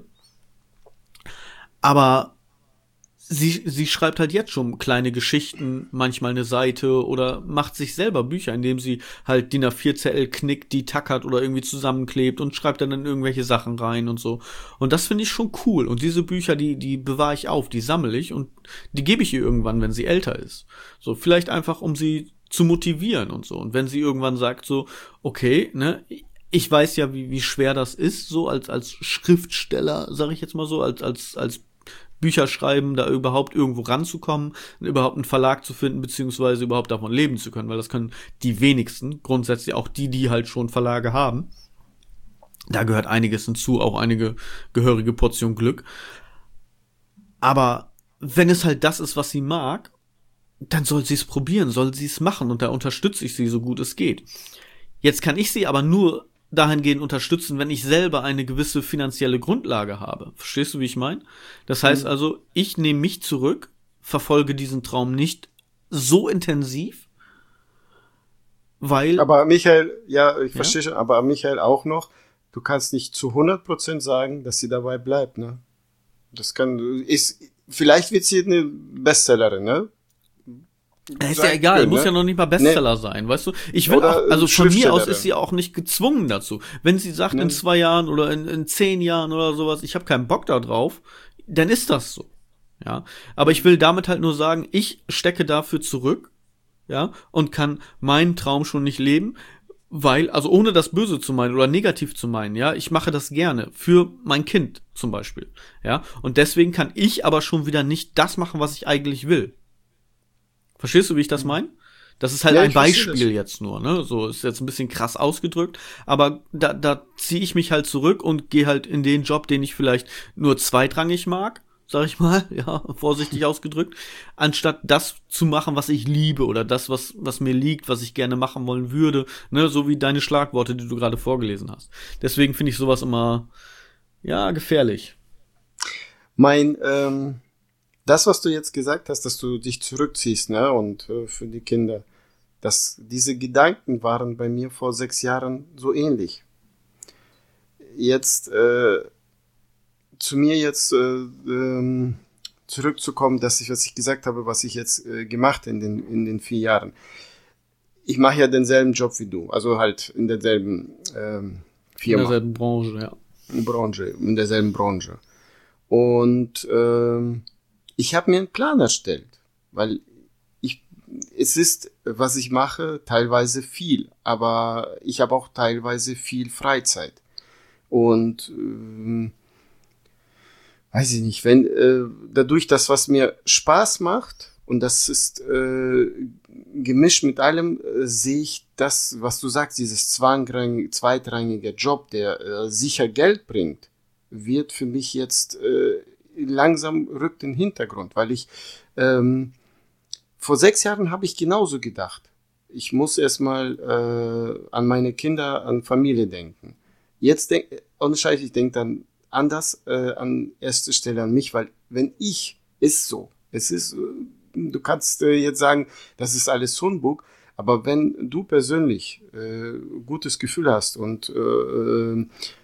Aber Sie, sie schreibt halt jetzt schon kleine Geschichten, manchmal eine Seite oder macht sich selber Bücher, indem sie halt D I N A vier Zettel knickt, die tackert oder irgendwie zusammenklebt und schreibt dann in irgendwelche Sachen rein und so. Und das finde ich schon cool. Und diese Bücher, die, die bewahre ich auf, die sammle ich und die gebe ich ihr irgendwann, wenn sie älter ist. So, vielleicht einfach, um sie zu motivieren und so. Und wenn sie irgendwann sagt so, okay, ne, ich weiß ja, wie, wie schwer das ist, so als, als Schriftsteller, sag ich jetzt mal so, als, als, als Bücher schreiben, da überhaupt irgendwo ranzukommen, überhaupt einen Verlag zu finden, beziehungsweise überhaupt davon leben zu können, weil das können die wenigsten, grundsätzlich auch die, die halt schon Verlage haben. Da gehört einiges hinzu, auch einige gehörige Portion Glück. Aber wenn es halt das ist, was sie mag, dann soll sie es probieren, soll sie es machen und da unterstütze ich sie, so gut es geht. Jetzt kann ich sie aber nur dahingehend unterstützen, wenn ich selber eine gewisse finanzielle Grundlage habe. Verstehst du, wie ich meine? Das heißt mhm. also, ich nehme mich zurück, verfolge diesen Traum nicht so intensiv, weil... Aber Michael, ja, ich ja? verstehe schon, aber Michael auch noch, du kannst nicht zu hundert Prozent sagen, dass sie dabei bleibt, ne? Das kann, ist, vielleicht wird sie eine Bestsellerin, ne? Ja, ist ja egal, können, muss ne? ja noch nicht mal Bestseller nee. sein, weißt du? Ich will auch, also von mir aus ist sie auch nicht gezwungen dazu. Wenn sie sagt, nee. in zwei Jahren oder in, in zehn Jahren oder sowas, ich habe keinen Bock da drauf, dann ist das so. Ja, aber ich will damit halt nur sagen, ich stecke dafür zurück, ja, und kann meinen Traum schon nicht leben, weil, also ohne das Böse zu meinen oder negativ zu meinen, ja, ich mache das gerne für mein Kind zum Beispiel, ja, und deswegen kann ich aber schon wieder nicht das machen, was ich eigentlich will. Verstehst du, wie ich das meine? Das ist halt ja, ein Beispiel jetzt nur, ne? So ist jetzt ein bisschen krass ausgedrückt, aber da da ziehe ich mich halt zurück und gehe halt in den Job, den ich vielleicht nur zweitrangig mag, sag ich mal, ja, vorsichtig ausgedrückt, anstatt das zu machen, was ich liebe oder das, was was mir liegt, was ich gerne machen wollen würde, ne, so wie deine Schlagworte, die du gerade vorgelesen hast. Deswegen finde ich sowas immer ja gefährlich. Mein ähm Das, was du jetzt gesagt hast, dass du dich zurückziehst, ne, und äh, für die Kinder, dass diese Gedanken waren bei mir vor sechs Jahren so ähnlich. Jetzt äh, zu mir jetzt äh, ähm, zurückzukommen, dass ich, was ich gesagt habe, was ich jetzt äh, gemacht in den in den vier Jahren. Ich mache ja denselben Job wie du, also halt in derselben ähm, Firma. In derselben Branche, ja. Branche, in derselben Branche. Und ähm, ich habe mir einen Plan erstellt, weil ich, es ist, was ich mache, teilweise viel, aber ich habe auch teilweise viel Freizeit. Und ähm, weiß ich nicht, wenn äh, dadurch das, was mir Spaß macht, und das ist äh, gemischt mit allem, äh, sehe ich das, was du sagst, dieses zweitrangige, zweitrangige Job, der äh, sicher Geld bringt, wird für mich jetzt äh, langsam rückt in den Hintergrund, weil ich ähm, vor sechs Jahren habe ich genauso gedacht. Ich muss erstmal äh, an meine Kinder, an Familie denken. Jetzt denke und scheiße, ich denke dann anders äh, an erster Stelle an mich, weil wenn ich, ist so, es ist, äh, du kannst äh, jetzt sagen, das ist alles Humbug, aber wenn du persönlich äh, gutes Gefühl hast und äh,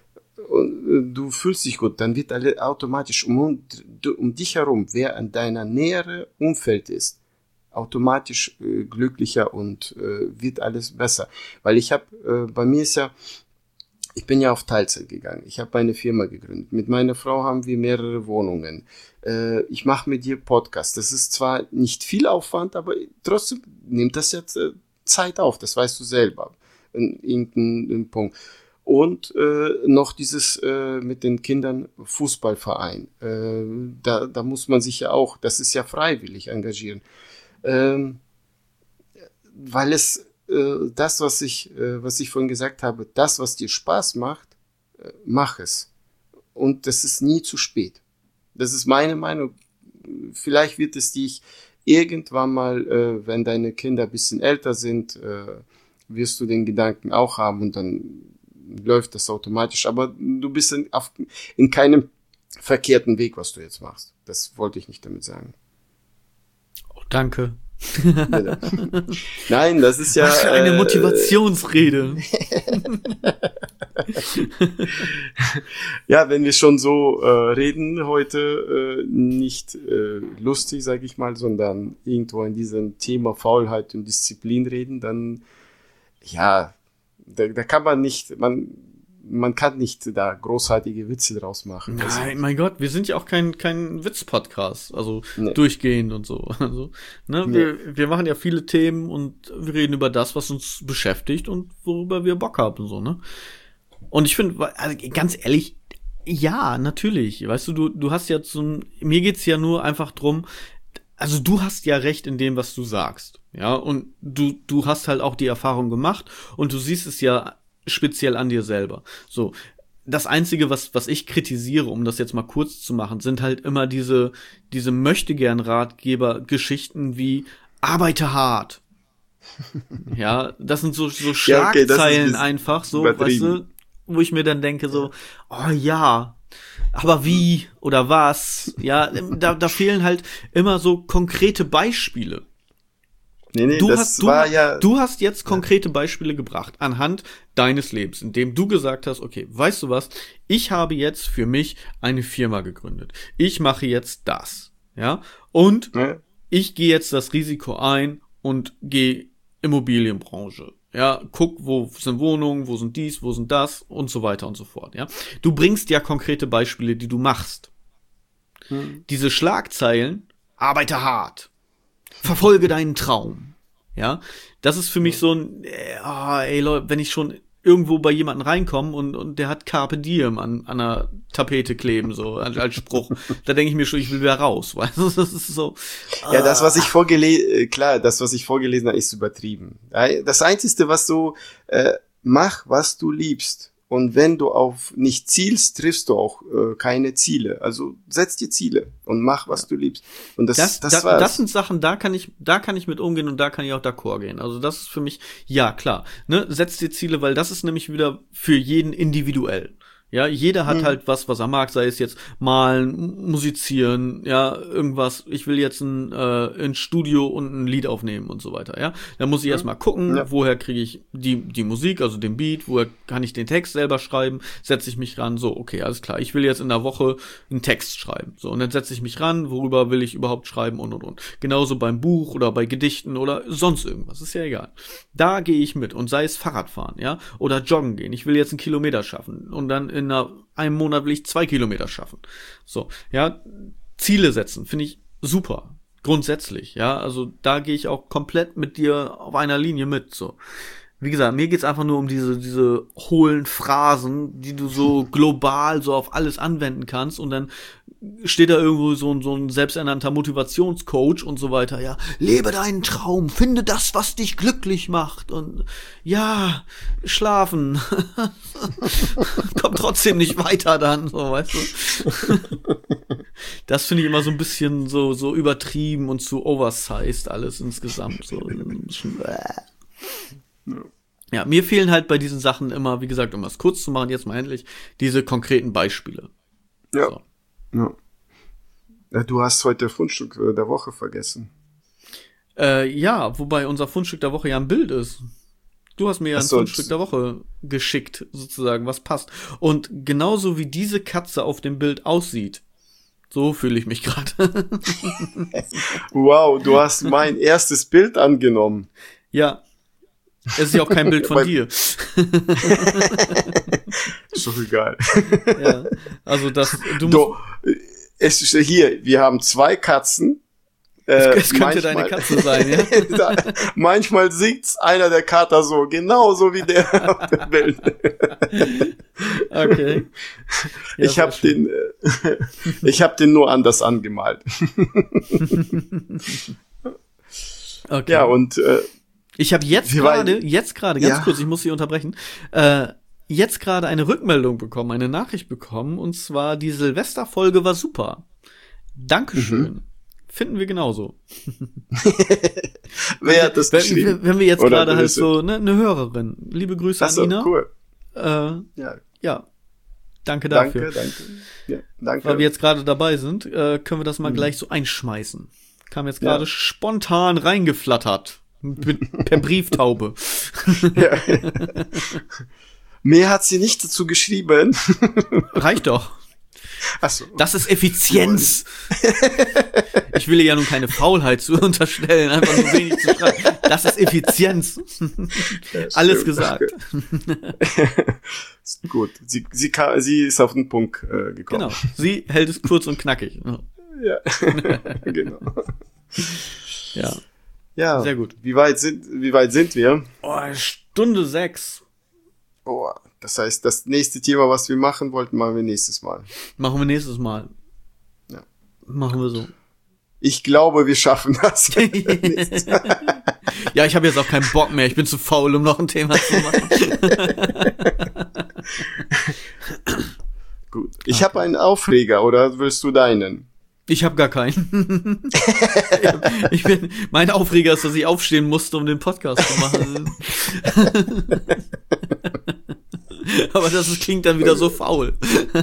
und du fühlst dich gut, dann wird alle automatisch um, um dich herum, wer an deiner nähere Umfeld ist, automatisch äh, glücklicher und äh, wird alles besser. Weil ich habe, äh, bei mir ist ja, ich bin ja auf Teilzeit gegangen. Ich habe eine Firma gegründet. Mit meiner Frau haben wir mehrere Wohnungen. Äh, ich mache mit dir Podcast. Das ist zwar nicht viel Aufwand, aber trotzdem nimmt das jetzt äh, Zeit auf. Das weißt du selber. In irgendeinem Punkt. Und äh, noch dieses äh, mit den Kindern Fußballverein. Äh, da, da muss man sich ja auch, das ist ja freiwillig, engagieren. Ähm, weil es das, was ich, was ich vorhin gesagt habe, das, was dir Spaß macht, mach es. Und das ist nie zu spät. Das ist meine Meinung. Vielleicht wird es dich irgendwann mal, wenn deine Kinder ein bisschen älter sind, wirst du den Gedanken auch haben und dann läuft das automatisch. Aber du bist in, auf, in keinem verkehrten Weg, was du jetzt machst. Das wollte ich nicht damit sagen. Oh, danke. Nein, das ist ja... Was für eine äh, Motivationsrede. Ja, wenn wir schon so äh, reden heute, äh, nicht äh, lustig, sage ich mal, sondern irgendwo in diesem Thema Faulheit und Disziplin reden, dann, ja, da, da kann man nicht, man... Man kann nicht da großartige Witze draus machen. Nein, also, mein Gott, wir sind ja auch kein kein Witz-Podcast, also nee. durchgehend und so. Also, ne, nee. wir, wir machen ja viele Themen und wir reden über das, was uns beschäftigt und worüber wir Bock haben, so, ne? Und ich finde, also ganz ehrlich, ja, natürlich. Weißt du, du, du hast ja so ein, mir geht's ja nur einfach drum, also du hast ja recht in dem, was du sagst, ja, und du, du hast halt auch die Erfahrung gemacht und du siehst es ja speziell an dir selber. So, das Einzige, was was ich kritisiere, um das jetzt mal kurz zu machen, sind halt immer diese diese Möchtegern-Ratgeber-Geschichten wie arbeite hart. Ja, das sind so so Schlagzeilen ja, okay, einfach so, weißt du, wo ich mir dann denke so, oh ja, aber wie oder was? Ja, da da fehlen halt immer so konkrete Beispiele. Nee, nee, du, das hast, du, war ja, du hast jetzt konkrete Beispiele gebracht anhand deines Lebens, indem du gesagt hast, okay, weißt du was, ich habe jetzt für mich eine Firma gegründet. Ich mache jetzt das, ja, und ja. ich gehe jetzt das Risiko ein und gehe Immobilienbranche. Ja, guck, wo sind Wohnungen, wo sind dies, wo sind das und so weiter und so fort, ja. Du bringst ja konkrete Beispiele, die du machst. Hm. Diese Schlagzeilen, arbeite hart. Verfolge deinen Traum. Ja, das ist für mich so ein, äh, oh, ey Leute, wenn ich schon irgendwo bei jemanden reinkomme und und der hat Carpe Diem an an einer Tapete kleben so als, als Spruch, da denke ich mir schon, ich will wieder raus, weißt du, das ist so. Ja, das was ich vorgelesen, klar, das was ich vorgelesen habe, ist übertrieben. Das Einzige, was du äh, mach, was du liebst. Und wenn du auf nicht zielst, triffst du auch äh, keine Ziele. Also setz dir Ziele und mach, was du liebst. Und das, das, das, das, war's. das sind Sachen, da kann ich, da kann ich mit umgehen und da kann ich auch d'accord gehen. Also das ist für mich, ja klar, ne, setz dir Ziele, weil das ist nämlich wieder für jeden individuell. Ja, jeder hat hm. halt was, was er mag, sei es jetzt malen, musizieren, ja, irgendwas. Ich will jetzt ein, äh, ein Studio und ein Lied aufnehmen und so weiter, ja. Da muss ich hm. erstmal gucken, ja. woher kriege ich die die Musik, also den Beat, woher kann ich den Text selber schreiben, setze ich mich ran, so, okay, alles klar. Ich will jetzt in der Woche einen Text schreiben. So, und dann setze ich mich ran, worüber will ich überhaupt schreiben und und und. Genauso beim Buch oder bei Gedichten oder sonst irgendwas, ist ja egal. Da gehe ich mit und sei es Fahrradfahren, ja, oder joggen gehen. Ich will jetzt einen Kilometer schaffen und dann in einer, einem Monat will ich zwei Kilometer schaffen. So, ja, Ziele setzen, finde ich super. Grundsätzlich, ja, also da gehe ich auch komplett mit dir auf einer Linie mit, so. Wie gesagt, mir geht's einfach nur um diese, diese hohlen Phrasen, die du so global so auf alles anwenden kannst und dann steht da irgendwo so ein, so ein selbsternannter Motivationscoach und so weiter, ja, lebe deinen Traum, finde das, was dich glücklich macht und ja, schlafen. Kommt trotzdem nicht weiter dann, so, weißt du. Das finde ich immer so ein bisschen so, so übertrieben und zu oversized alles insgesamt, so ein bisschen, äh. Ja, mir fehlen halt bei diesen Sachen immer, wie gesagt, um es kurz zu machen, jetzt mal endlich, diese konkreten Beispiele. Ja. So. Ja. Du hast heute Fundstück der Woche vergessen. Äh, ja, wobei unser Fundstück der Woche ja ein Bild ist. Du hast mir ja ein so, Fundstück der Woche geschickt, sozusagen, was passt. Und genauso wie diese Katze auf dem Bild aussieht, So fühle ich mich gerade. Wow, du hast mein erstes Bild angenommen. Ja. Es ist ja auch kein Bild von dir. Ist doch egal. Ja. Also das, du musst, Do, es ist hier, wir haben zwei Katzen. Äh, es könnte deine Katze sein, ja? da, manchmal sieht's einer der Kater so, genauso wie der auf dem Bild. Okay. Ja, ich habe den, äh, ich habe den nur anders angemalt. Okay. Ja, und äh, ich habe jetzt gerade, jetzt gerade, ganz ja. kurz, ich muss Sie unterbrechen, äh, jetzt gerade eine Rückmeldung bekommen, eine Nachricht bekommen, und zwar die Silvesterfolge war super. Dankeschön. Mhm. Finden wir genauso. Wer hat das wenn, geschrieben? Wenn wir jetzt gerade halt so, ne, eine Hörerin. Liebe Grüße so, an Ina. Cool. Äh, ja. ja. Danke dafür. Danke, danke. Ja, danke. Weil wir jetzt gerade dabei sind, äh, können wir das mal mhm. gleich so einschmeißen. Kam jetzt gerade ja. spontan reingeflattert. Mit, per Brieftaube. Ja. Mehr hat sie nicht dazu geschrieben. Reicht doch. Ach so. Das ist Effizienz. Ich will ihr ja nun keine Faulheit zu unterstellen, einfach nur wenig zu schreiben. Das ist Effizienz. Ja, alles gesagt. Gut, sie, sie, kann, sie ist auf den Punkt äh, gekommen. Genau, sie hält es kurz und knackig. Ja, genau. Ja. Ja, sehr gut. Wie weit sind, wie weit sind wir? Oh, Stunde sechs. Oh, das heißt, das nächste Thema, was wir machen wollten, machen wir nächstes Mal. Machen wir nächstes Mal. Ja. Machen wir so. Ich glaube, wir schaffen das. Ja, ich habe jetzt auch keinen Bock mehr. Ich bin zu faul, um noch ein Thema zu machen. Gut. Ich okay. habe einen Aufreger, oder willst du deinen? Ich habe gar keinen. ich bin, mein Aufreger ist, dass ich aufstehen musste, um den Podcast zu machen. Aber das ist, klingt dann wieder so faul.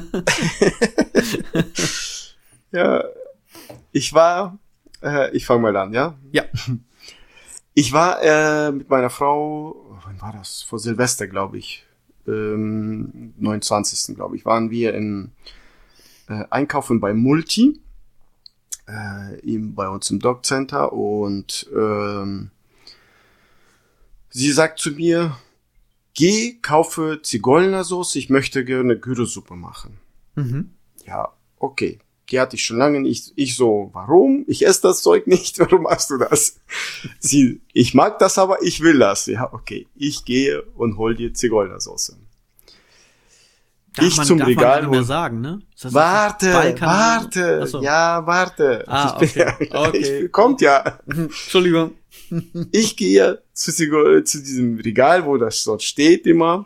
Ja, ich war, äh, ich fange mal an, ja? Ja. Ich war äh, mit meiner Frau, wann war das? Vor Silvester, glaube ich. Ähm, neunundzwanzigsten glaube ich, waren wir in äh, Einkaufen bei Multi. Äh, eben bei uns im Dog Center, und ähm, sie sagt zu mir, geh, kaufe Zigeunersoße, ich möchte gerne Gyrosuppe machen. Mhm. Ja, okay. Die hatte ich schon lange nicht. Ich so, warum? Ich esse das Zeug nicht, warum machst du das? Sie, ich mag das, aber ich will das. Ja, okay. Ich gehe und hol dir Zigeunersoße. Darf ich man, zum darf Regal man nicht mehr sagen, ne? Das warte, warte, so. ja, warte. Ah, ich bin, okay. okay. Ich, kommt ja. Entschuldigung. Ich gehe zu, zu diesem Regal, wo das dort steht immer.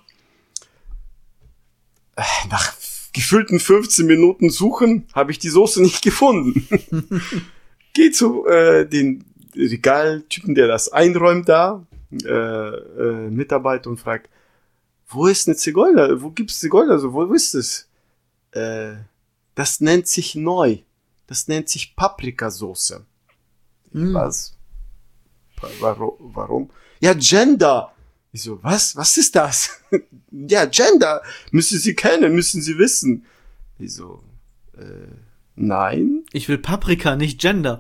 Nach gefühlten fünfzehn Minuten Suchen habe ich die Soße nicht gefunden. Geh zu äh, den Regaltypen, der das einräumt da, äh, äh, Mitarbeiter, und fragt, wo ist eine Zigeuner? Wo gibt's Zigeuner? So, wo ist es? Äh, das nennt sich neu. Das nennt sich Paprikasauce. Mm. Was? Warum? Warum? Ja, Gender. Ich so, was? Was ist das? Ja, Gender. Müssen Sie kennen, müssen Sie wissen. Ich so, äh, nein. Ich will Paprika, nicht Gender.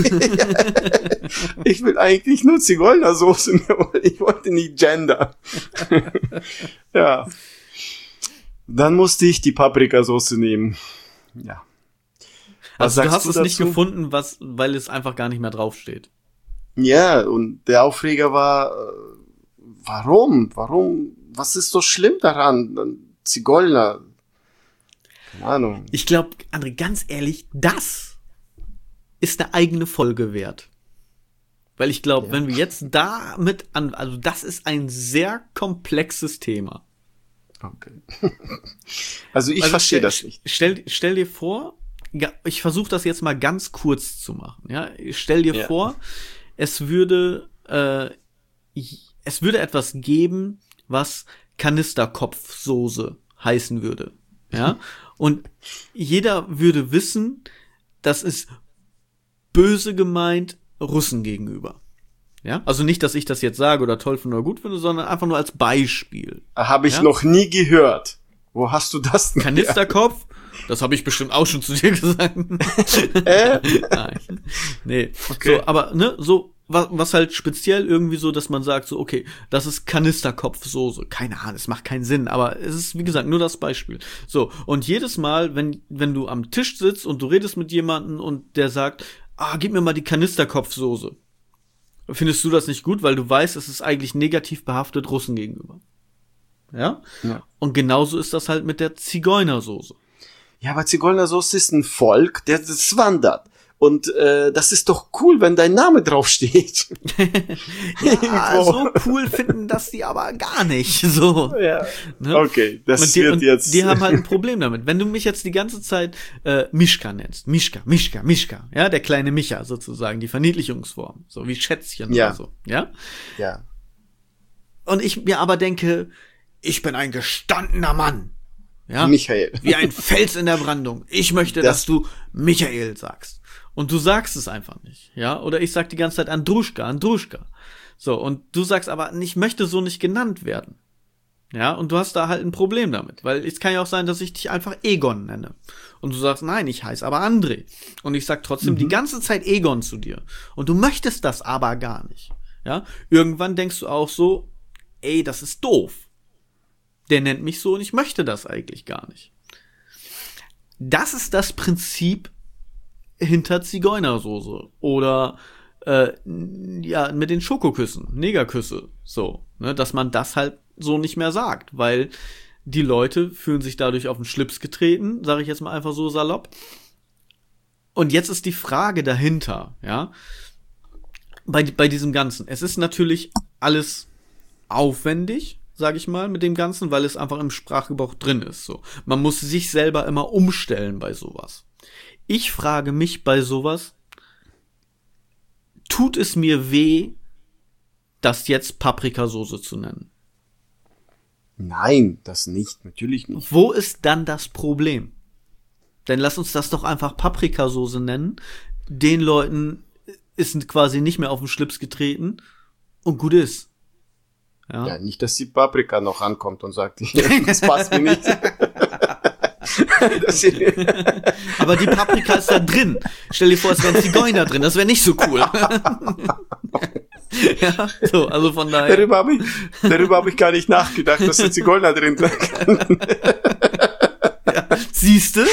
Ich will eigentlich nur Zigeunersoße. Ich wollte nicht Gender. Ja. Dann musste ich die Paprikasauce nehmen. Ja. Was also du hast du es dazu? Nicht gefunden, was, weil es einfach gar nicht mehr draufsteht. Ja, und der Aufreger war, warum? Warum? Was ist so schlimm daran? Zigeuner. Keine Ahnung. Ich glaube, André, ganz ehrlich, das ist eine eigene Folge wert. Weil ich glaube, ja. wenn wir jetzt damit an, also das ist ein sehr komplexes Thema. Okay. Also ich also verstehe stell, das nicht. Stell, stell dir vor, ich versuche das jetzt mal ganz kurz zu machen. Ja, stell dir ja. vor, es würde, äh, es würde etwas geben, was Kanisterkopfsoße heißen würde. Ja, und jeder würde wissen, das ist böse gemeint Russen gegenüber. Ja, also nicht, dass ich das jetzt sage oder toll finde oder gut finde, sondern einfach nur als Beispiel. Habe ich ja? noch nie gehört. Wo hast du das denn? Kanisterkopf Das habe ich bestimmt auch schon zu dir gesagt. Äh? Nein. Nee. Okay. So, aber, ne, so, was, was halt speziell irgendwie so, dass man sagt, so, okay, das ist Kanisterkopfsoße. Keine Ahnung, es macht keinen Sinn, aber es ist, wie gesagt, nur das Beispiel. So, und jedes Mal, wenn, wenn du am Tisch sitzt und du redest mit jemandem und der sagt, ah, gib mir mal die Kanisterkopfsoße. Findest du das nicht gut, weil du weißt, es ist eigentlich negativ behaftet Russen gegenüber. Ja? Ja. Und genauso ist das halt mit der Zigeunersoße. Ja, aber Zigeunersoße ist ein Volk, der das wandert. Und äh, das ist doch cool, wenn dein Name draufsteht. Ja, so cool finden das die aber gar nicht. So. Ja. Ne? Okay, das und die, wird und jetzt... Die haben halt ein Problem damit. Wenn du mich jetzt die ganze Zeit äh, Mischka nennst, Mischka, Mischka, Mischka, ja, der kleine Micha sozusagen, die Verniedlichungsform, so wie Schätzchen Ja. oder so, ja? Ja. Und ich mir aber denke, ich bin ein gestandener Mann. Ja? Michael. Wie ein Fels in der Brandung. Ich möchte, Das- dass du Michael sagst. Und du sagst es einfach nicht, ja? Oder ich sag die ganze Zeit Andruschka, Andruschka. So, und du sagst aber, ich möchte so nicht genannt werden. Ja, und du hast da halt ein Problem damit, weil es kann ja auch sein, dass ich dich einfach Egon nenne. Und du sagst, nein, ich heiße aber André. Und ich sag trotzdem Mhm. die ganze Zeit Egon zu dir. Und du möchtest das aber gar nicht. Ja, irgendwann denkst du auch so, ey, das ist doof. Der nennt mich so und ich möchte das eigentlich gar nicht. Das ist das Prinzip hinter Zigeunersoße. Oder äh, ja, mit den Schokoküssen, Negerküsse, so, ne, dass man das halt so nicht mehr sagt, weil die Leute fühlen sich dadurch auf den Schlips getreten, sage ich jetzt mal einfach so salopp. Und jetzt ist die Frage dahinter, ja, bei, bei diesem Ganzen. Es ist natürlich alles aufwendig, sage ich mal, mit dem Ganzen, weil es einfach im Sprachgebrauch drin ist, so. Man muss sich selber immer umstellen bei sowas. Ich frage mich bei sowas, tut es mir weh, das jetzt Paprikasoße zu nennen? Nein, das nicht, natürlich nicht. Wo ist dann das Problem? Denn lass uns das doch einfach Paprikasoße nennen. Den Leuten ist quasi nicht mehr auf den Schlips getreten und gut ist. Ja. Ja, nicht, dass die Paprika noch ankommt und sagt, das passt mir nicht. Das- Aber die Paprika ist da drin. Stell dir vor, es wären Zigeuner drin. Das wäre nicht so cool. Ja, so, also von daher. darüber habe ich, darüber hab ich gar nicht nachgedacht, dass da Zigeuner drin sind. Ja, siehste?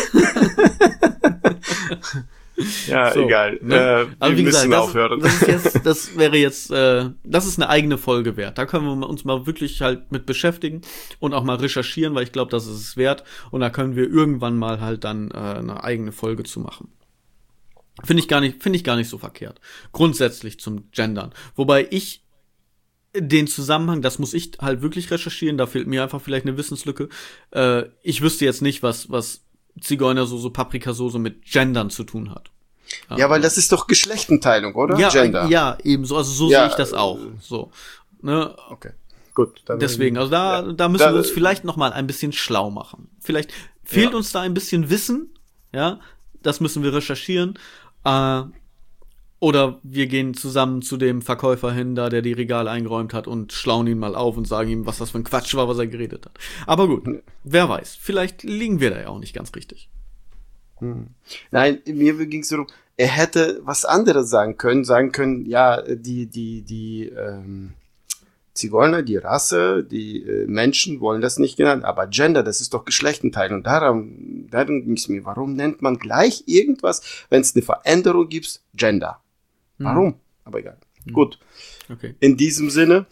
Ja, So, egal. ne? Äh, Aber wir wie gesagt, müssen das, aufhören. das ist jetzt, das wäre jetzt, äh, das ist eine eigene Folge wert. Da können wir uns mal wirklich halt mit beschäftigen und auch mal recherchieren, weil ich glaube, das ist es wert. Und da können wir irgendwann mal halt dann äh, eine eigene Folge zu machen. Finde ich gar nicht, finde ich gar nicht so verkehrt. Grundsätzlich zum Gendern. Wobei ich den Zusammenhang, das muss ich halt wirklich recherchieren, da fehlt mir einfach vielleicht eine Wissenslücke. Äh, ich wüsste jetzt nicht, was, was Zigeunersoße, Paprikasoße mit Gendern zu tun hat. Ja, weil das ist doch Geschlechtenteilung, oder? Ja, Gender. ja, ebenso. Also so Ja, sehe ich das auch. So, ne? Okay, gut. Dann Deswegen, also da, ja. da müssen Da- wir uns vielleicht noch mal ein bisschen schlau machen. Vielleicht fehlt Ja. uns da ein bisschen Wissen, ja. Das müssen wir recherchieren. Äh, oder wir gehen zusammen zu dem Verkäufer hin, da der die Regale eingeräumt hat und schlauen ihn mal auf und sagen ihm, was das für ein Quatsch war, was er geredet hat. Aber gut, wer weiß. Vielleicht liegen wir da ja auch nicht ganz richtig. Nein, mir ging es darum, er hätte was anderes sagen können, sagen können, ja, die, die, die ähm, Zigeuner, die Rasse, die äh, Menschen wollen das nicht genannt, aber Gender, das ist doch Geschlechtenteilung. Darum, darum ging es mir. Warum nennt man gleich irgendwas, wenn es eine Veränderung gibt, Gender? Warum? Aber egal. Gut. Okay. In diesem Sinne,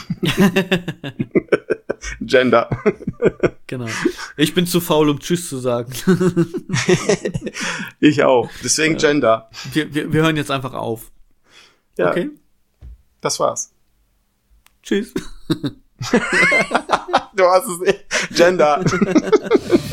Gender. Genau. Ich bin zu faul, um Tschüss zu sagen. Ich auch. Deswegen Gender. Wir, wir, wir hören jetzt einfach auf. Ja, Okay? das war's. Tschüss. Du hast es nicht. Gender.